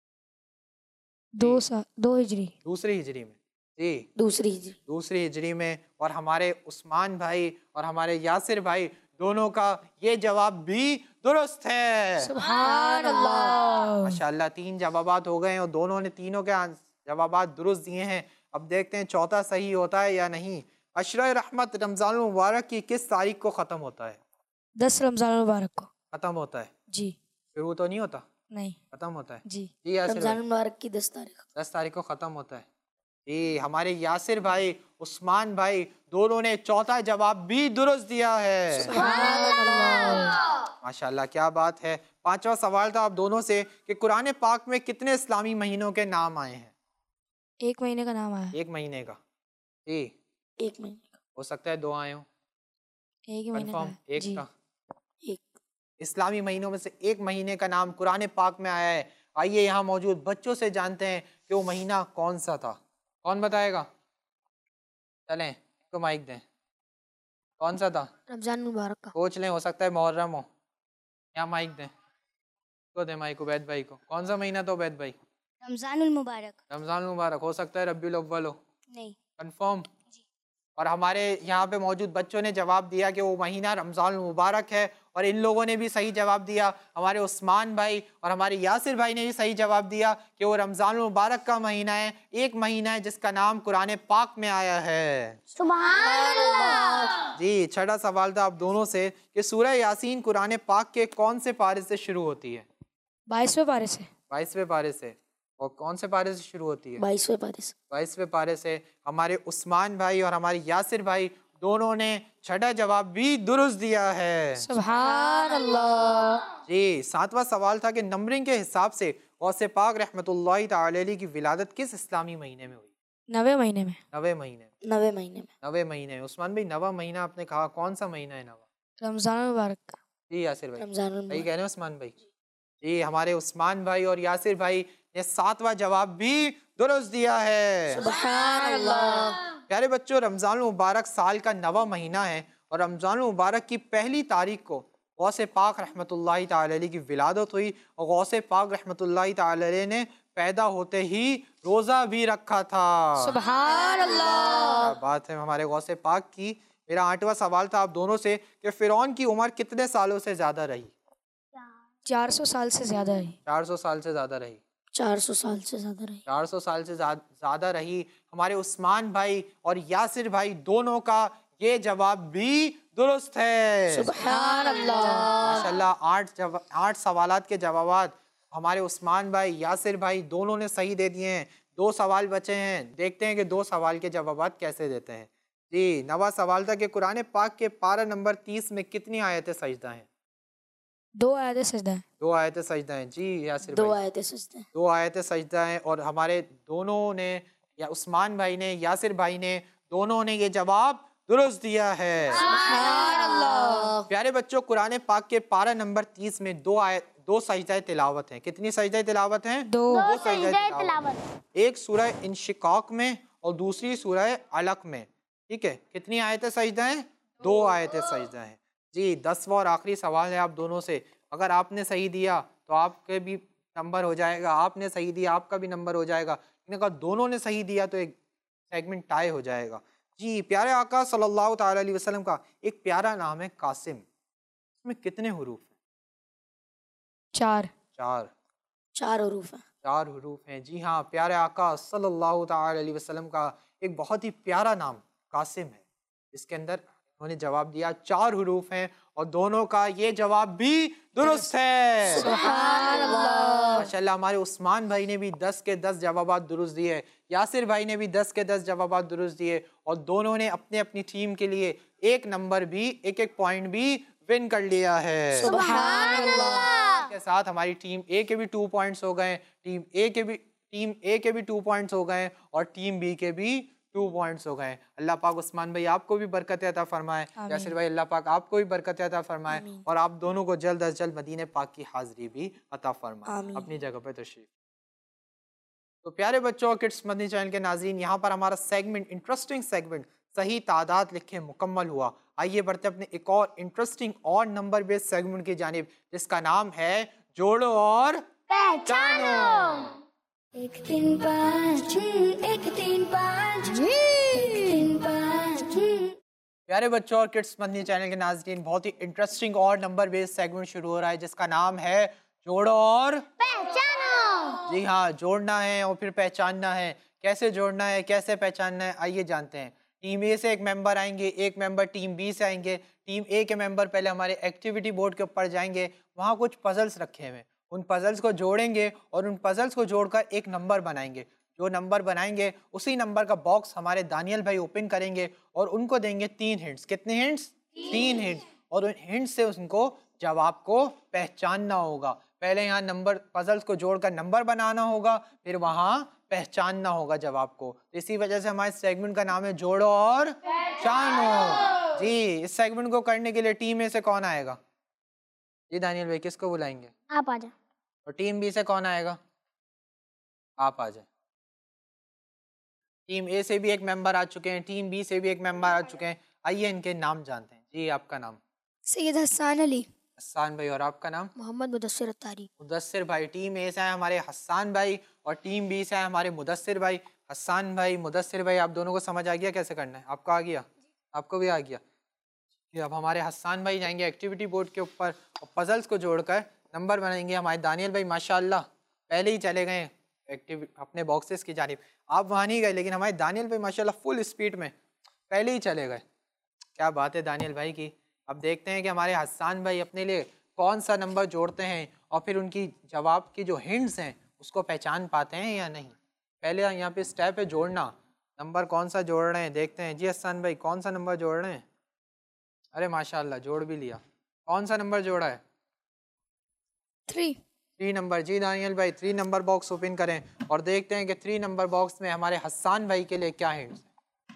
2 हिजरी। दूसरी हिजरी में। जी, दूसरी हिजरी में। और हमारे उस्मान भाई और हमारे यासिर भाई दोनों का ये जवाब भी दुरुस्त है। सुभान अल्लाह। माशाल्लाह, 3 जवाबात हो गए और दोनों ने तीनों के जवाबात दुरुस्त दिए हैं। अब देखते हैं चौथा सही होता है या नहीं। अशरा रहमत रमज़ान मुबारक की किस तारीख को ख़त्म होता है? 10 रमज़ान मुबारक को ख़त्म होता है। जी। शुरू तो नहीं होता? नहीं, ख़त्म होता है। जी। रमज़ान मुबारक की 10 तारीख। 10 तारीख को ख़त्म होता है। जी, हमारे यासिर भाई उस्मान भाई दोनों ने चौथा जवाब भी दुरुस्त दिया है। माशाल्लाह, क्या बात है। 5वां सवाल था आप दोनों से कि कुरान पाक में कितने इस्लामी महीनों के नाम आए हैं? 1 महीने का नाम आया। 1 महीने का। जी, 1 महीने का। हो सकता है 2 आए हों। 1 महीने का। कंफर्म? 1 का। 1। इस्लामी महीनों में से 1 महीने का नाम कुरान पाक में आया है। आइए यहाँ मौजूद बच्चों से जानते हैं कि वो महीना कौन सा था। कौन बताएगा? चलें, तो माइक दें। कौन सा था? रमज़ान मुबारक का। सोच लें, हो सकता है मुहर्रम हो। यहाँ माइक दें, को दें माइक उबैद भाई को। कौन सा महीना था उबैद भाई? रमजानुल मुबारक। रमज़ान मुबारक। हो सकता है रब्बीउल अव्वल हो। नहीं। कंफर्म? और हमारे यहाँ पे मौजूद बच्चों ने जवाब दिया कि वो महीना रमज़ान मुबारक है और इन लोगों ने भी सही जवाब दिया। हमारे उस्मान भाई और हमारे यासिर भाई ने भी सही जवाब दिया कि वो रमज़ान मुबारक का महीना है। 1 महीना है जिसका नाम कुरान पाक में आया है। सुभान अल्लाह। जी, 6वां सवाल था आप दोनों से कि सूरह यासीन कुरान पाक के कौन से पारे से शुरू होती है? 22वें पारे से। 22वें पारे से। और कौन से पारे से शुरू होती है? 22वें पारे से। 22वें पारे से। हमारे उस्मान भाई और हमारे यासिर भाई दोनों ने 6वां जवाब भी दुरुस्त दिया है। सुभान अल्लाह। जी, 7वां सवाल था कि नंबरिंग के हिसाब से गौसे पाक रहमतुल्लाहि ताला अलैहि की विलादत किस इस्लामी महीने में हुई? 9वें महीने में। 9वें महीने में। 9वें महीने में। 9वें महीने में। उस्मान भाई 9वां महीना आपने कहा, कौन सा महीना है 9वां? रमज़ान मुबारक। जी यासिर भाई रमजान सही कह रहे हैं उस्मान भाई। जी हमारे उस्मान भाई और यासिर भाई ने 7वां जवाब भी दुरुस्त दिया है। सुभान अल्लाह। प्यारे बच्चों, रमज़ान मुबारक साल का 9वां महीना है और रमज़ान मुबारक की पहली तारीख को गौसे पाक रहमतुल्लाहि ताला अलैह की विलादत हुई और गौसे पाक रहमतुल्लाहि ताला अलैह ने पैदा होते ही रोज़ा भी रखा था। सुभान अल्लाह। क्या बात है हमारे गौसे पाक की। मेरा 8वां सवाल था आप दोनों से कि फ़िरौन की उम्र कितने सालों से ज़्यादा रही? 400 साल से ज़्यादा है। 400 साल से ज़्यादा रही। 400 साल से ज़्यादा रही। 400 साल से ज़्यादा रही। हमारे उस्मान भाई और यासिर भाई दोनों का ये जवाब भी दुरुस्त है। सुभान अल्लाह। माशाल्लाह 8 सवालात के जवाब हमारे उस्मान भाई यासिर भाई दोनों ने सही दे दिए हैं। 2 सवाल बचे हैं, देखते हैं कि 2 सवाल के जवाब कैसे देते हैं। जी 9वां सवाल था कि कुरान पाक के पारा नंबर 30 में कितनी आयतें सजदा हैं? 2 आयतें सजदा है। 2 आयतें सजदा हैं। जी यासिर 2 भाई आयतें सजदे। 2 आयतें सजदा हैं और हमारे दोनों ने या उस्मान भाई ने यासिर भाई ने दोनों ने ये जवाब दुरुस्त दिया है। सुभान अल्लाह। प्यारे बच्चों, कुरान पाक के पारा नंबर 30 में 2 सजदाए तिलावत हैं। कितनी सजदाए तिलावत हैं? 2। 2 सजदाए सजदे तिलावत। तिलावत। एक सूरह इंशिकाक में और दूसरी सूरह अलक में। ठीक है, कितनी आयतें सजदा हैं? 2 आयतें सजदा हैं। जी 10वां और आखिरी सवाल है आप दोनों से। अगर आपने सही दिया तो आपके भी नंबर हो जाएगा, आपने सही दिया आपका भी नंबर हो जाएगा, लेकिन अगर दोनों ने सही दिया तो एक सेगमेंट टाई हो जाएगा। जी प्यारे आका सल्लल्लाहु ताला अलैहि वसल्लम का एक प्यारा नाम है कासिम। इसमें कितने हुरूफ हैं? 4। 4 हरूफ हैं। 4 हुरूफ हैं। जी हाँ, प्यारे आका सल्लल्लाहु ताला अलैहि वसल्लम का एक बहुत ही प्यारा नाम कासिम है। इसके अंदर उन्होंने जवाब दिया 4 हुरूफ हैं और दोनों का ये जवाब भी दुरुस्त है। सुभान अल्लाह। माशाल्लाह हमारे उस्मान भाई ने भी 10 के 10 जवाबात दुरुस्त दिए, यासिर भाई ने भी 10 के 10 जवाबात दुरुस्त दिए और दोनों ने अपने अपनी टीम के लिए एक नंबर भी एक पॉइंट भी विन कर लिया है। सुभान अल्लाह। के साथ हमारी टीम ए के भी 2 पॉइंट्स हो गए, टीम ए के भी 2 पॉइंट्स हो गए और टीम बी के भी 2 पॉइंट्स हो गए। अल्लाह पाक उस्मान भाई आपको भी बरकत अता फरमाए, यासिर भाई अल्लाह पाक आपको भी बरकत अता फरमाए और आप दोनों को जल्द अज जल्द मदीने पाक की हाजिरी भी अता फरमाए। अपनी जगह पर तशरीफ। तो प्यारे बच्चों, किड्स मदनी चैनल के नाज़रीन, यहाँ पर हमारा सेगमेंट इंटरेस्टिंग सेगमेंट सही तादाद लिखे मुकम्मल हुआ। आइए बढ़ते अपने एक और इंटरेस्टिंग और नंबर बेस्ड सेगमेंट की जानिब, जिसका नाम है जोड़ो और पहचानो। 1 3 5 1 3 5 1 3 5। प्यारे बच्चों और किड्स मदनी चैनल के नाज़रीन, बहुत ही इंटरेस्टिंग और नंबर बेस्ड सेगमेंट शुरू हो रहा है जिसका नाम है जोड़ो और पहचानो। जी हाँ, जोड़ना है और फिर पहचानना है। कैसे जोड़ना है, कैसे पहचानना है, आइए जानते हैं। टीम ए से एक मेंबर आएंगे, एक मेंबर टीम बी से आएंगे। टीम ए के मेंबर पहले हमारे एक्टिविटी बोर्ड के ऊपर जाएंगे, वहाँ कुछ पजल्स रखे हुए हैं, उन पजल्स को जोड़ेंगे और उन पजल्स को जोड़कर एक नंबर बनाएंगे। जो नंबर बनाएंगे उसी नंबर का बॉक्स हमारे दानियल भाई ओपन करेंगे और उनको देंगे 3 हिंट्स। कितने हिंट्स? 3 हिंट्स। और उन हिंट्स से उनको जवाब को पहचानना होगा। पहले यहाँ नंबर पजल्स को जोड़कर नंबर बनाना होगा, फिर वहाँ पहचानना होगा जवाब को। इसी वजह से हमारे सेगमेंट का नाम है जोड़ो और पहचानो। जी इस सेगमेंट को करने के लिए टीम ए से कौन आएगा? जी दानियल भाई, किसको बुलाएंगे? आप आ जाओ। और टीम बी से कौन आएगा? आप आ जाए। टीम ए से भी एक मेंबर आ चुके हैं, टीम बी से भी एक मेंबर आ चुके हैं। आइए इनके नाम जानते हैं। जी आपका नाम? सैयद हसन अली। हसान भाई। और आपका नाम? मोहम्मद मुदस्सिर अत्तारी। मुदस्सिर भाई। टीम ए से आए हमारे हसान भाई और टीम बी से आए हमारे मुदस्सिर भाई। हसान भाई, मुदस्सिर भाई, आप दोनों को समझ आ गया कैसे करना है? आपको आ गया? आपको भी आ गया? अब हमारे हसान भाई जाएंगे एक्टिविटी बोर्ड के ऊपर और पजल्स को जोड़कर नंबर बनाएंगे। हमारे दानियल भाई माशाल्लाह पहले ही चले गए अपने बॉक्सेस की जानिब। आप वहाँ नहीं गए, लेकिन हमारे दानियल भाई माशाल्लाह फुल स्पीड में पहले ही चले गए। क्या बात है दानियल भाई की। अब देखते हैं कि हमारे हसान भाई अपने लिए कौन सा नंबर जोड़ते हैं और फिर उनकी जवाब की जो हिंट्स हैं उसको पहचान पाते हैं या नहीं। पहले यहाँ पे स्टेप है जोड़ना। नंबर कौन सा जोड़ रहे हैं देखते हैं। जी हसान भाई, कौन सा नंबर जोड़ रहे हैं? अरे माशाल्लाह जोड़ भी लिया। कौन सा नंबर जोड़ा है? 3। 3 नंबर। जी दानियल भाई 3 नंबर बॉक्स ओपन करें और देखते हैं कि 3 नंबर बॉक्स में हमारे हसन भाई के लिए क्या हिंट्स हैं।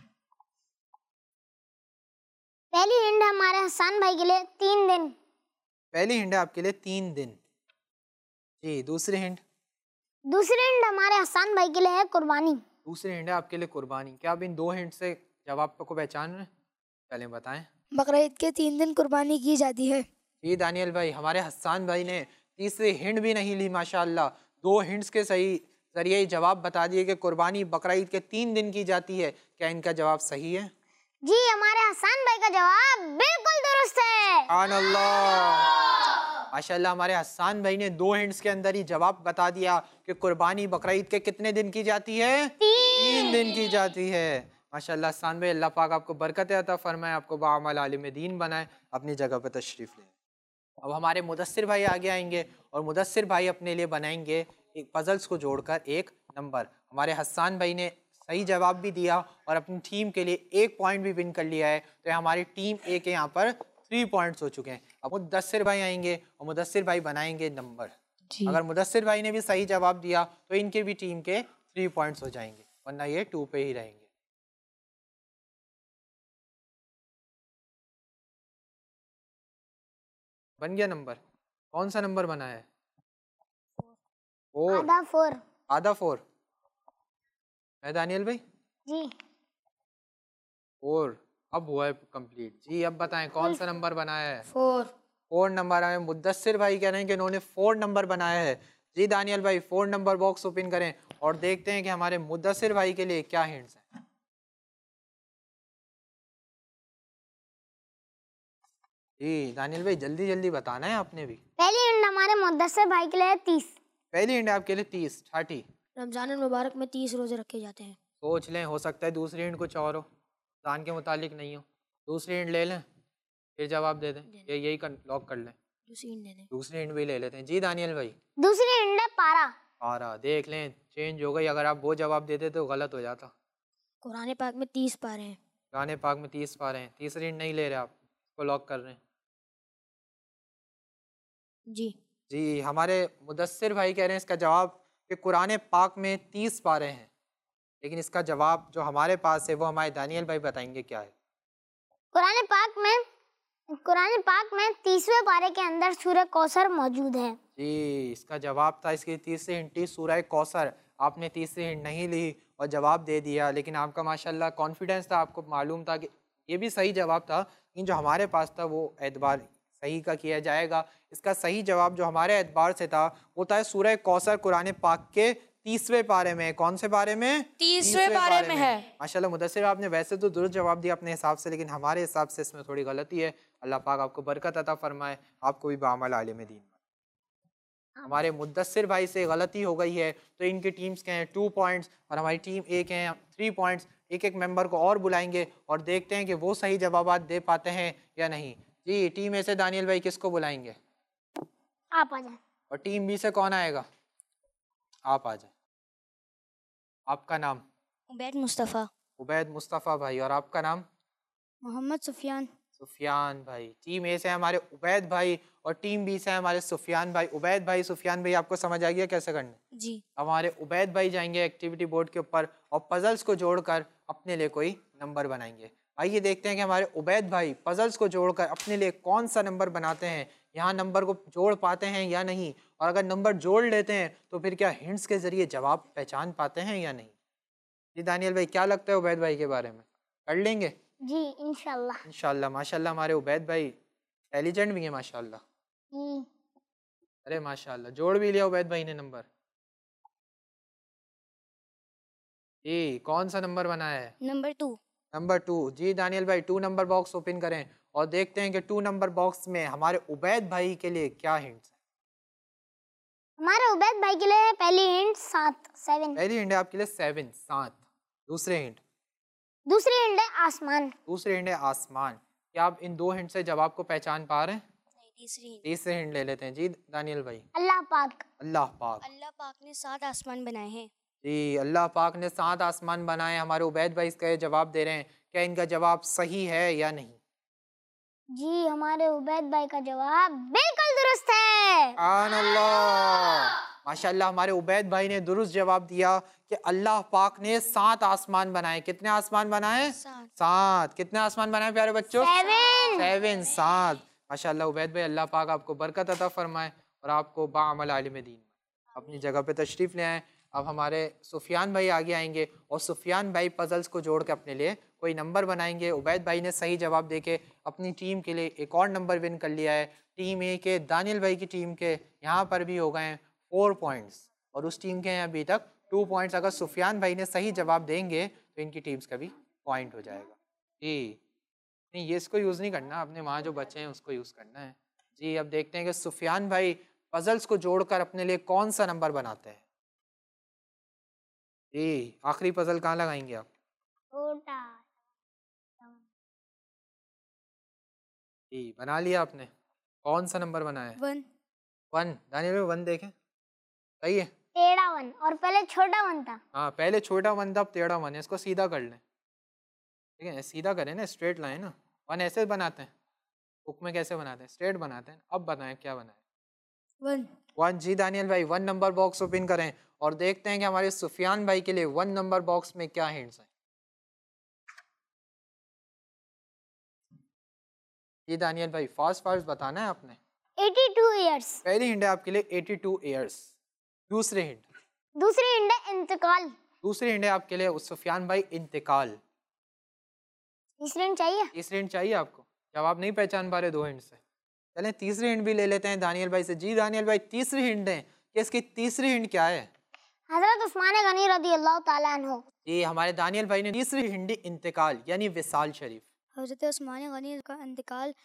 पहली हिंट हमारे हसन भाई के लिए 3 दिन। पहली हिंट है आपके लिए 3 दिन। जी दूसरी हिंट। दूसरी हिंट हमारे हसन भाई के लिए है कुर्बानी। दूसरी हिंट है आपके लिए कुर्बानी। क्या आप इन 2 हिंट से जवाब को पहचान रहे हैं? चलें बताएं। बकरीद के 3 दिन कुर्बानी की जाती है। जी दानियल भाई हमारे हसन भाई ने तीसरी हिंट भी नहीं ली माशाल्लाह। 2 हिंट्स के सही जरिए ही जवाब बता दिए कि कुर्बानी बकरीद के 3 दिन की जाती है। क्या इनका जवाब सही है? जी हमारे हसन भाई का जवाब बिल्कुल दुरुस्त है। सुभान अल्लाह माशाल्लाह हमारे हसन भाई ने 2 हिंट्स के अंदर ही जवाब बता दिया कि कुर्बानी बकरीद के कितने दिन की जाती है? 3 दिन की जाती है। माशाल्लाह हसन भाई अल्लाह पाक आपको बरकत अता फरमाए, आपको बाअमल आलिम दीन बनाए, अपनी जगह पर तशरीफ़ ले। अब हमारे मुदस्सिर भाई आगे आएंगे और मुदस्सिर भाई अपने लिए बनाएंगे एक पजल्स को जोड़कर 1 नंबर। हमारे हसन भाई ने सही जवाब भी दिया और अपनी टीम के लिए 1 पॉइंट भी विन कर लिया है। तो हमारी टीम ए के यहाँ पर 3 पॉइंट्स हो चुके हैं। अब मुदस्सिर भाई आएंगे और मुदस्सिर भाई बनाएंगे नंबर। अगर मुदस्सिर भाई ने भी सही जवाब दिया तो इनके भी टीम के 3 पॉइंट्स हो जाएंगे, वरना ये 2 पे ही रहेंगे। बन गया नंबर? कौन सा नंबर बना है? 4। आधा 4। आधा 4 है दानियल भाई। जी 4 अब हुआ है कंप्लीट। जी अब बताएं कौन सा नंबर बनाया है? 4 नंबर आए। मुदस्सिर भाई कह रहे हैं कि इन्होंने 4 नंबर बनाया है। जी दानियल भाई 4 नंबर बॉक्स ओपन करें और देखते हैं कि हमारे मुदस्सिर भाई के लिए क्या हिंट्स हैं। जी दानियल भाई जल्दी जल्दी बताना है आपने भी। पहली हिंट हमारे मुदस्सिर भाई के लिए है 30। पहली हिंट आपके लिए 30 30। रमजान मुबारक में 30 रोजे रखे जाते हैं। सोच लें, हो सकता है दूसरी हिंट कुछ और हो, रमजान के मुतालिक नहीं हो। दूसरी हिंट ले लें फिर जवाब दे दें, ये यही लॉक कर लें। दूसरी हिंट दे दें। दूसरी हिंट भी ले लेते हैं। जी दानियल भाई दूसरी हिंट है पारा। पारा देख लें चेंज हो गई। अगर आप वो जवाब देते तो गलत हो जाता। कुरान पाक में 30 पारे हैं। कुरान पाक में 30 पारे हैं। तीसरी हिंट नहीं ले रहे आप, इसको लॉक कर रहे हैं। जी जी हमारे मुदस्सिर भाई कह रहे हैं इसका जवाब कि कुरान पाक में 30 पारे हैं, लेकिन इसका जवाब जो हमारे पास है वो हमारे दानियल भाई बताएंगे क्या है। कुरान पाक में 30वें पारे के अंदर सूरह कौसर मौजूद है। जी इसका जवाब था, इसकी तीसरी हिंट थी सूरह कौसर। आपने तीसरी हिंट नहीं ली और जवाब दे दिया, लेकिन आपका माशाल्लाह कॉन्फिडेंस था, आपको मालूम था कि ये भी सही जवाब था, लेकिन जो हमारे पास था वो एतबार सही का किया जाएगा। इसका सही जवाब जो हमारे एतबार से था वो था सूरह कौसर कुरान पाक के 30वें पारे में। कौन से पारे में? 30वें पारे में है। माशाल्लाह मुदस्सिर आपने वैसे तो दुरुस्त जवाब दिया अपने हिसाब से, लेकिन हमारे हिसाब से इसमें थोड़ी गलती है। अल्लाह पाक आपको बरकत अता फरमाए, आपको भी बाअमल आलिम दीन। हमारे मुदस्सिर भाई से गलती हो गई है तो इनकी टीम्स के हैं 2 पॉइंट्स और हमारी टीम ए के हैं 3 पॉइंट्स। एक एक मेंबर को और बुलाएंगे और देखते हैं कि वो सही जवाब दे पाते हैं या नहीं। जी टीम ए से दानियल भाई किसको बुलाएंगे? आप आ जाए। और टीम बी से कौन आएगा? आप आ जाए। आपका नाम? उबैद मुस्तफ़ा। उबैद मुस्तफ़ा भाई। और आपका नाम? मोहम्मद सुफियान। सुफियान भाई। टीम ए से हमारे उबैद भाई और टीम बी से हमारे सुफियान भाई। उबैद भाई सुफियान भाई आपको समझ आ गया कैसे करना? जी हमारे उबैद भाई जाएंगे एक्टिविटी बोर्ड के ऊपर और पजल्स को जोड़कर अपने लिए कोई नंबर बनाएंगे। आइए देखते हैं कि हमारे उबैद भाई पजल्स को जोड़कर अपने लिए कौन सा नंबर बनाते हैं, यहाँ नंबर को जोड़ पाते हैं या नहीं, और अगर नंबर जोड़ लेते हैं तो फिर क्या हिंट्स के जरिए जवाब पहचान पाते हैं या नहीं। जी दानियल भाई क्या लगता है उबैद भाई के बारे में? कर लेंगे? जी इंशाल्लाह। इंशाल्लाह। माशाल्लाह हमारे उबैद भाई इंटेलिजेंट भी हैं माशाल्लाह। अरे माशाल्लाह जोड़ भी लिया उबैद भाई ने नंबर। जी कौन सा नंबर बनाया है? नंबर 2। नंबर 2। जी दानियल भाई 2 नंबर बॉक्स ओपन करें और देखते हैं कि 2 नंबर बॉक्स में हमारे उबैद भाई के लिए क्या हिंट्स हैं। हमारे उबैद भाई के लिए पहली हिंट 7 7। पहली हिंट है आपके लिए 7 7। दूसरी हिंट? दूसरी हिंट है आसमान। दूसरी हिंट है आसमान। क्या आप इन 2 हिंट से जवाब को पहचान पा रहे हैं? तीसरी तीसरी हिंट ले लेते हैं। जी दानियल भाई? अल्लाह पाक। अल्लाह पाक। अल्लाह पाक ने 7 आसमान बनाए हैं। जी अल्लाह पाक ने 7 आसमान बनाए। हमारे उबैद भाई इसका जवाब दे रहे हैं, क्या इनका जवाब सही है या नहीं? जी हमारे उबैद भाई का जवाब बिल्कुल दुरुस्त है। सुभान अल्लाह, माशाल्लाह, हमारे उबैद भाई ने दुरुस्त जवाब दिया कि अल्लाह पाक ने 7 आसमान बनाए। कितने आसमान बनाए? 7। कितने आसमान बनाए प्यारे बच्चों? 7। 7। माशाल्लाह उबैद भाई, अल्लाह पाक आपको बरकत अता फरमाए और आपको बाअमल आलिम दीन अपनी जगह पे तशरीफ़ ले आए। अब हमारे सुफियान भाई आगे आएंगे और सुफियान भाई पजल्स को जोड़ के अपने लिए कोई नंबर बनाएंगे। उबैद भाई ने सही जवाब देके अपनी टीम के लिए एक और नंबर विन कर लिया है। टीम ए के दानियल भाई की टीम के यहाँ पर भी हो गए हैं 4 पॉइंट्स और उस टीम के हैं अभी तक 2 पॉइंट्स। अगर सुफियान भाई ने सही जवाब देंगे तो इनकी टीम्स का भी पॉइंट हो जाएगा। जी नहीं, ये इसको यूज़ नहीं करना, अपने वहाँ जो बच्चे हैं उसको यूज़ करना है। जी अब देखते हैं कि सुफियान भाई पजल्स को जोड़कर अपने लिए कौन सा नंबर बनाते हैं। जी आखिरी पजल कहाँ लगाएंगे आप? छोटा। जी बना लिया आपने? कौन सा नंबर बनाया है? 1। 1। दानियल भाई 1 देखें, सही है? टेढ़ा 1 और पहले छोटा 1 था। हाँ पहले छोटा 1 था, अब टेढ़ा 1 है। इसको सीधा कर लें, ठीक है? सीधा करें ना, स्ट्रेट लाइन ना। 1 ऐसे बनाते हैं, बुक में कैसे बनाते हैं? स्ट्रेट बनाते हैं। अब बताएं क्या बनाए? 1। 1। जी दानियल भाई 1 नंबर बॉक्स ओपन करें और देखते हैं कि हमारे सुफियान भाई के लिए 1 नंबर बॉक्स में क्या हिंट्स हैं। जी दानियल भाई फास्ट फास्ट बताना है आपने। 82 ईयर्स। पहली हिंट है आपके लिए 82 ईयर्स। दूसरी हिंट? दूसरी हिंट है इंतकाल। दूसरी हिंट है आपके लिए सुफियान भाई इंतकाल। तीसरी हिंट चाहिए? तीसरी हिंट चाहिए आपको? जवाब नहीं पहचान पा रहे 2 हिंट से? चलें तीसरी हिंट भी ले लेते हैं दानियल भाई से। जी दानियल भाई तीसरी हिंट है कि इसकी तीसरी हिंट क्या है? हजरत उस्मान गनी रज़ी अल्लाह ताला अन्हु। जी हमारे दानियल भाई ने तीसरी हिंट इंतकाल यानी विसाल शरीफ। हज़रत उस्मान गनी का इंतकाल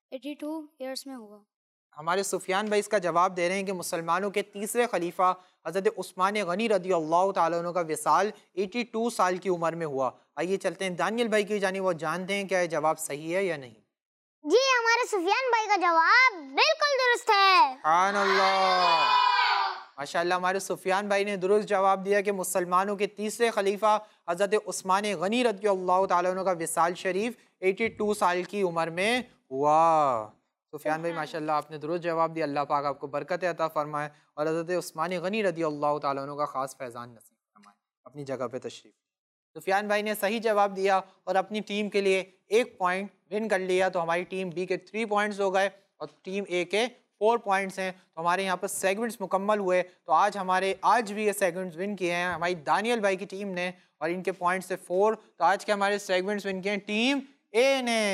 82 ईयर्स में हुआ। हमारे सुफियान भाई इसका जवाब दे रहे हैं कि मुसलमानों के तीसरे खलीफा हज़रत उस्मान गनी रज़ी अल्लाह ताला अन्हु का विसाल 82 साल की उम्र में हुआ। आइए चलते हैं दानियल भाई की जानिब, वो जानते हैं क्या ये जवाब सही है या नहीं। जी हमारे सुफियान भाई का जवाब बिल्कुल दुरुस्त है। सुभान अल्लाह, माशाल्लाह, हमारे सुफियान भाई ने दुरुस्त जवाब दिया कि मुसलमानों के तीसरे खलीफा हज़रत उस्मान गनी रज़ी अल्लाह ताला अन्हु का विसाल शरीफ 82 साल की उम्र में हुआ। सुफियान भाई माशाल्लाह आपने दुरुस्त जवाब दिया। अल्लाह पाक आपको बरकत अता फरमाए और हज़रत उस्मान गनी रज़ी अल्लाह ताला अन्हु का ख़ास फैज़ान नसीब फरमाए। अपनी जगह पे तशरीफ़। सुफियान भाई ने सही जवाब दिया और अपनी टीम के लिए 1 पॉइंट विन कर लिया। तो हमारी टीम बी के 3 पॉइंट्स हो गए और टीम ए के 4 पॉइंट्स हैं। तो हमारे यहाँ पर सेगमेंट्स मुकम्मल हुए। तो आज भी ये सेगमेंट्स विन किए हैं हमारी दानियल भाई की टीम ने और इनके पॉइंट्स से 4। तो आज के हमारे सेगमेंट्स विन किए हैं टीम ए ने।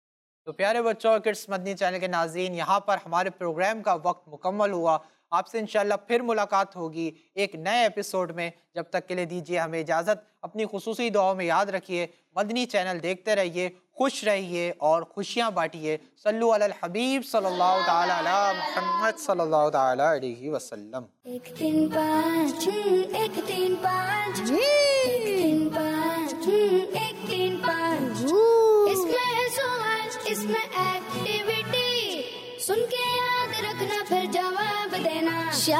तो प्यारे बच्चों, किड्स मदनी चैनल के नाज़रीन, यहाँ पर हमारे प्रोग्राम का वक्त मुकम्मल हुआ। आपसे इंशाल्लाह फिर मुलाकात होगी एक नए एपिसोड में। जब तक के लिए दीजिए हमें इजाज़त। अपनी खुसूसी दुआओं में याद रखिए, मदनी चैनल देखते रहिए, खुश रहिए और खुशियाँ बांटिए। सल्लु अलल हबीब सल्लल्लाहु ताला अला मुहम्मद सल्लल्लाहु ताला अलैहि वसल्लम। 1 3 5 1 3 5 1 3 5 1 3 5 इसमें है सवाल, इसमें एक्टिविटी, सुन के याद रखना फिर जवाब देना।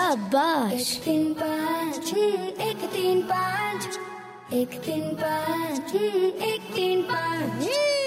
शाबाश। 1 3 5 1 3 5 1 3 5 1 3 5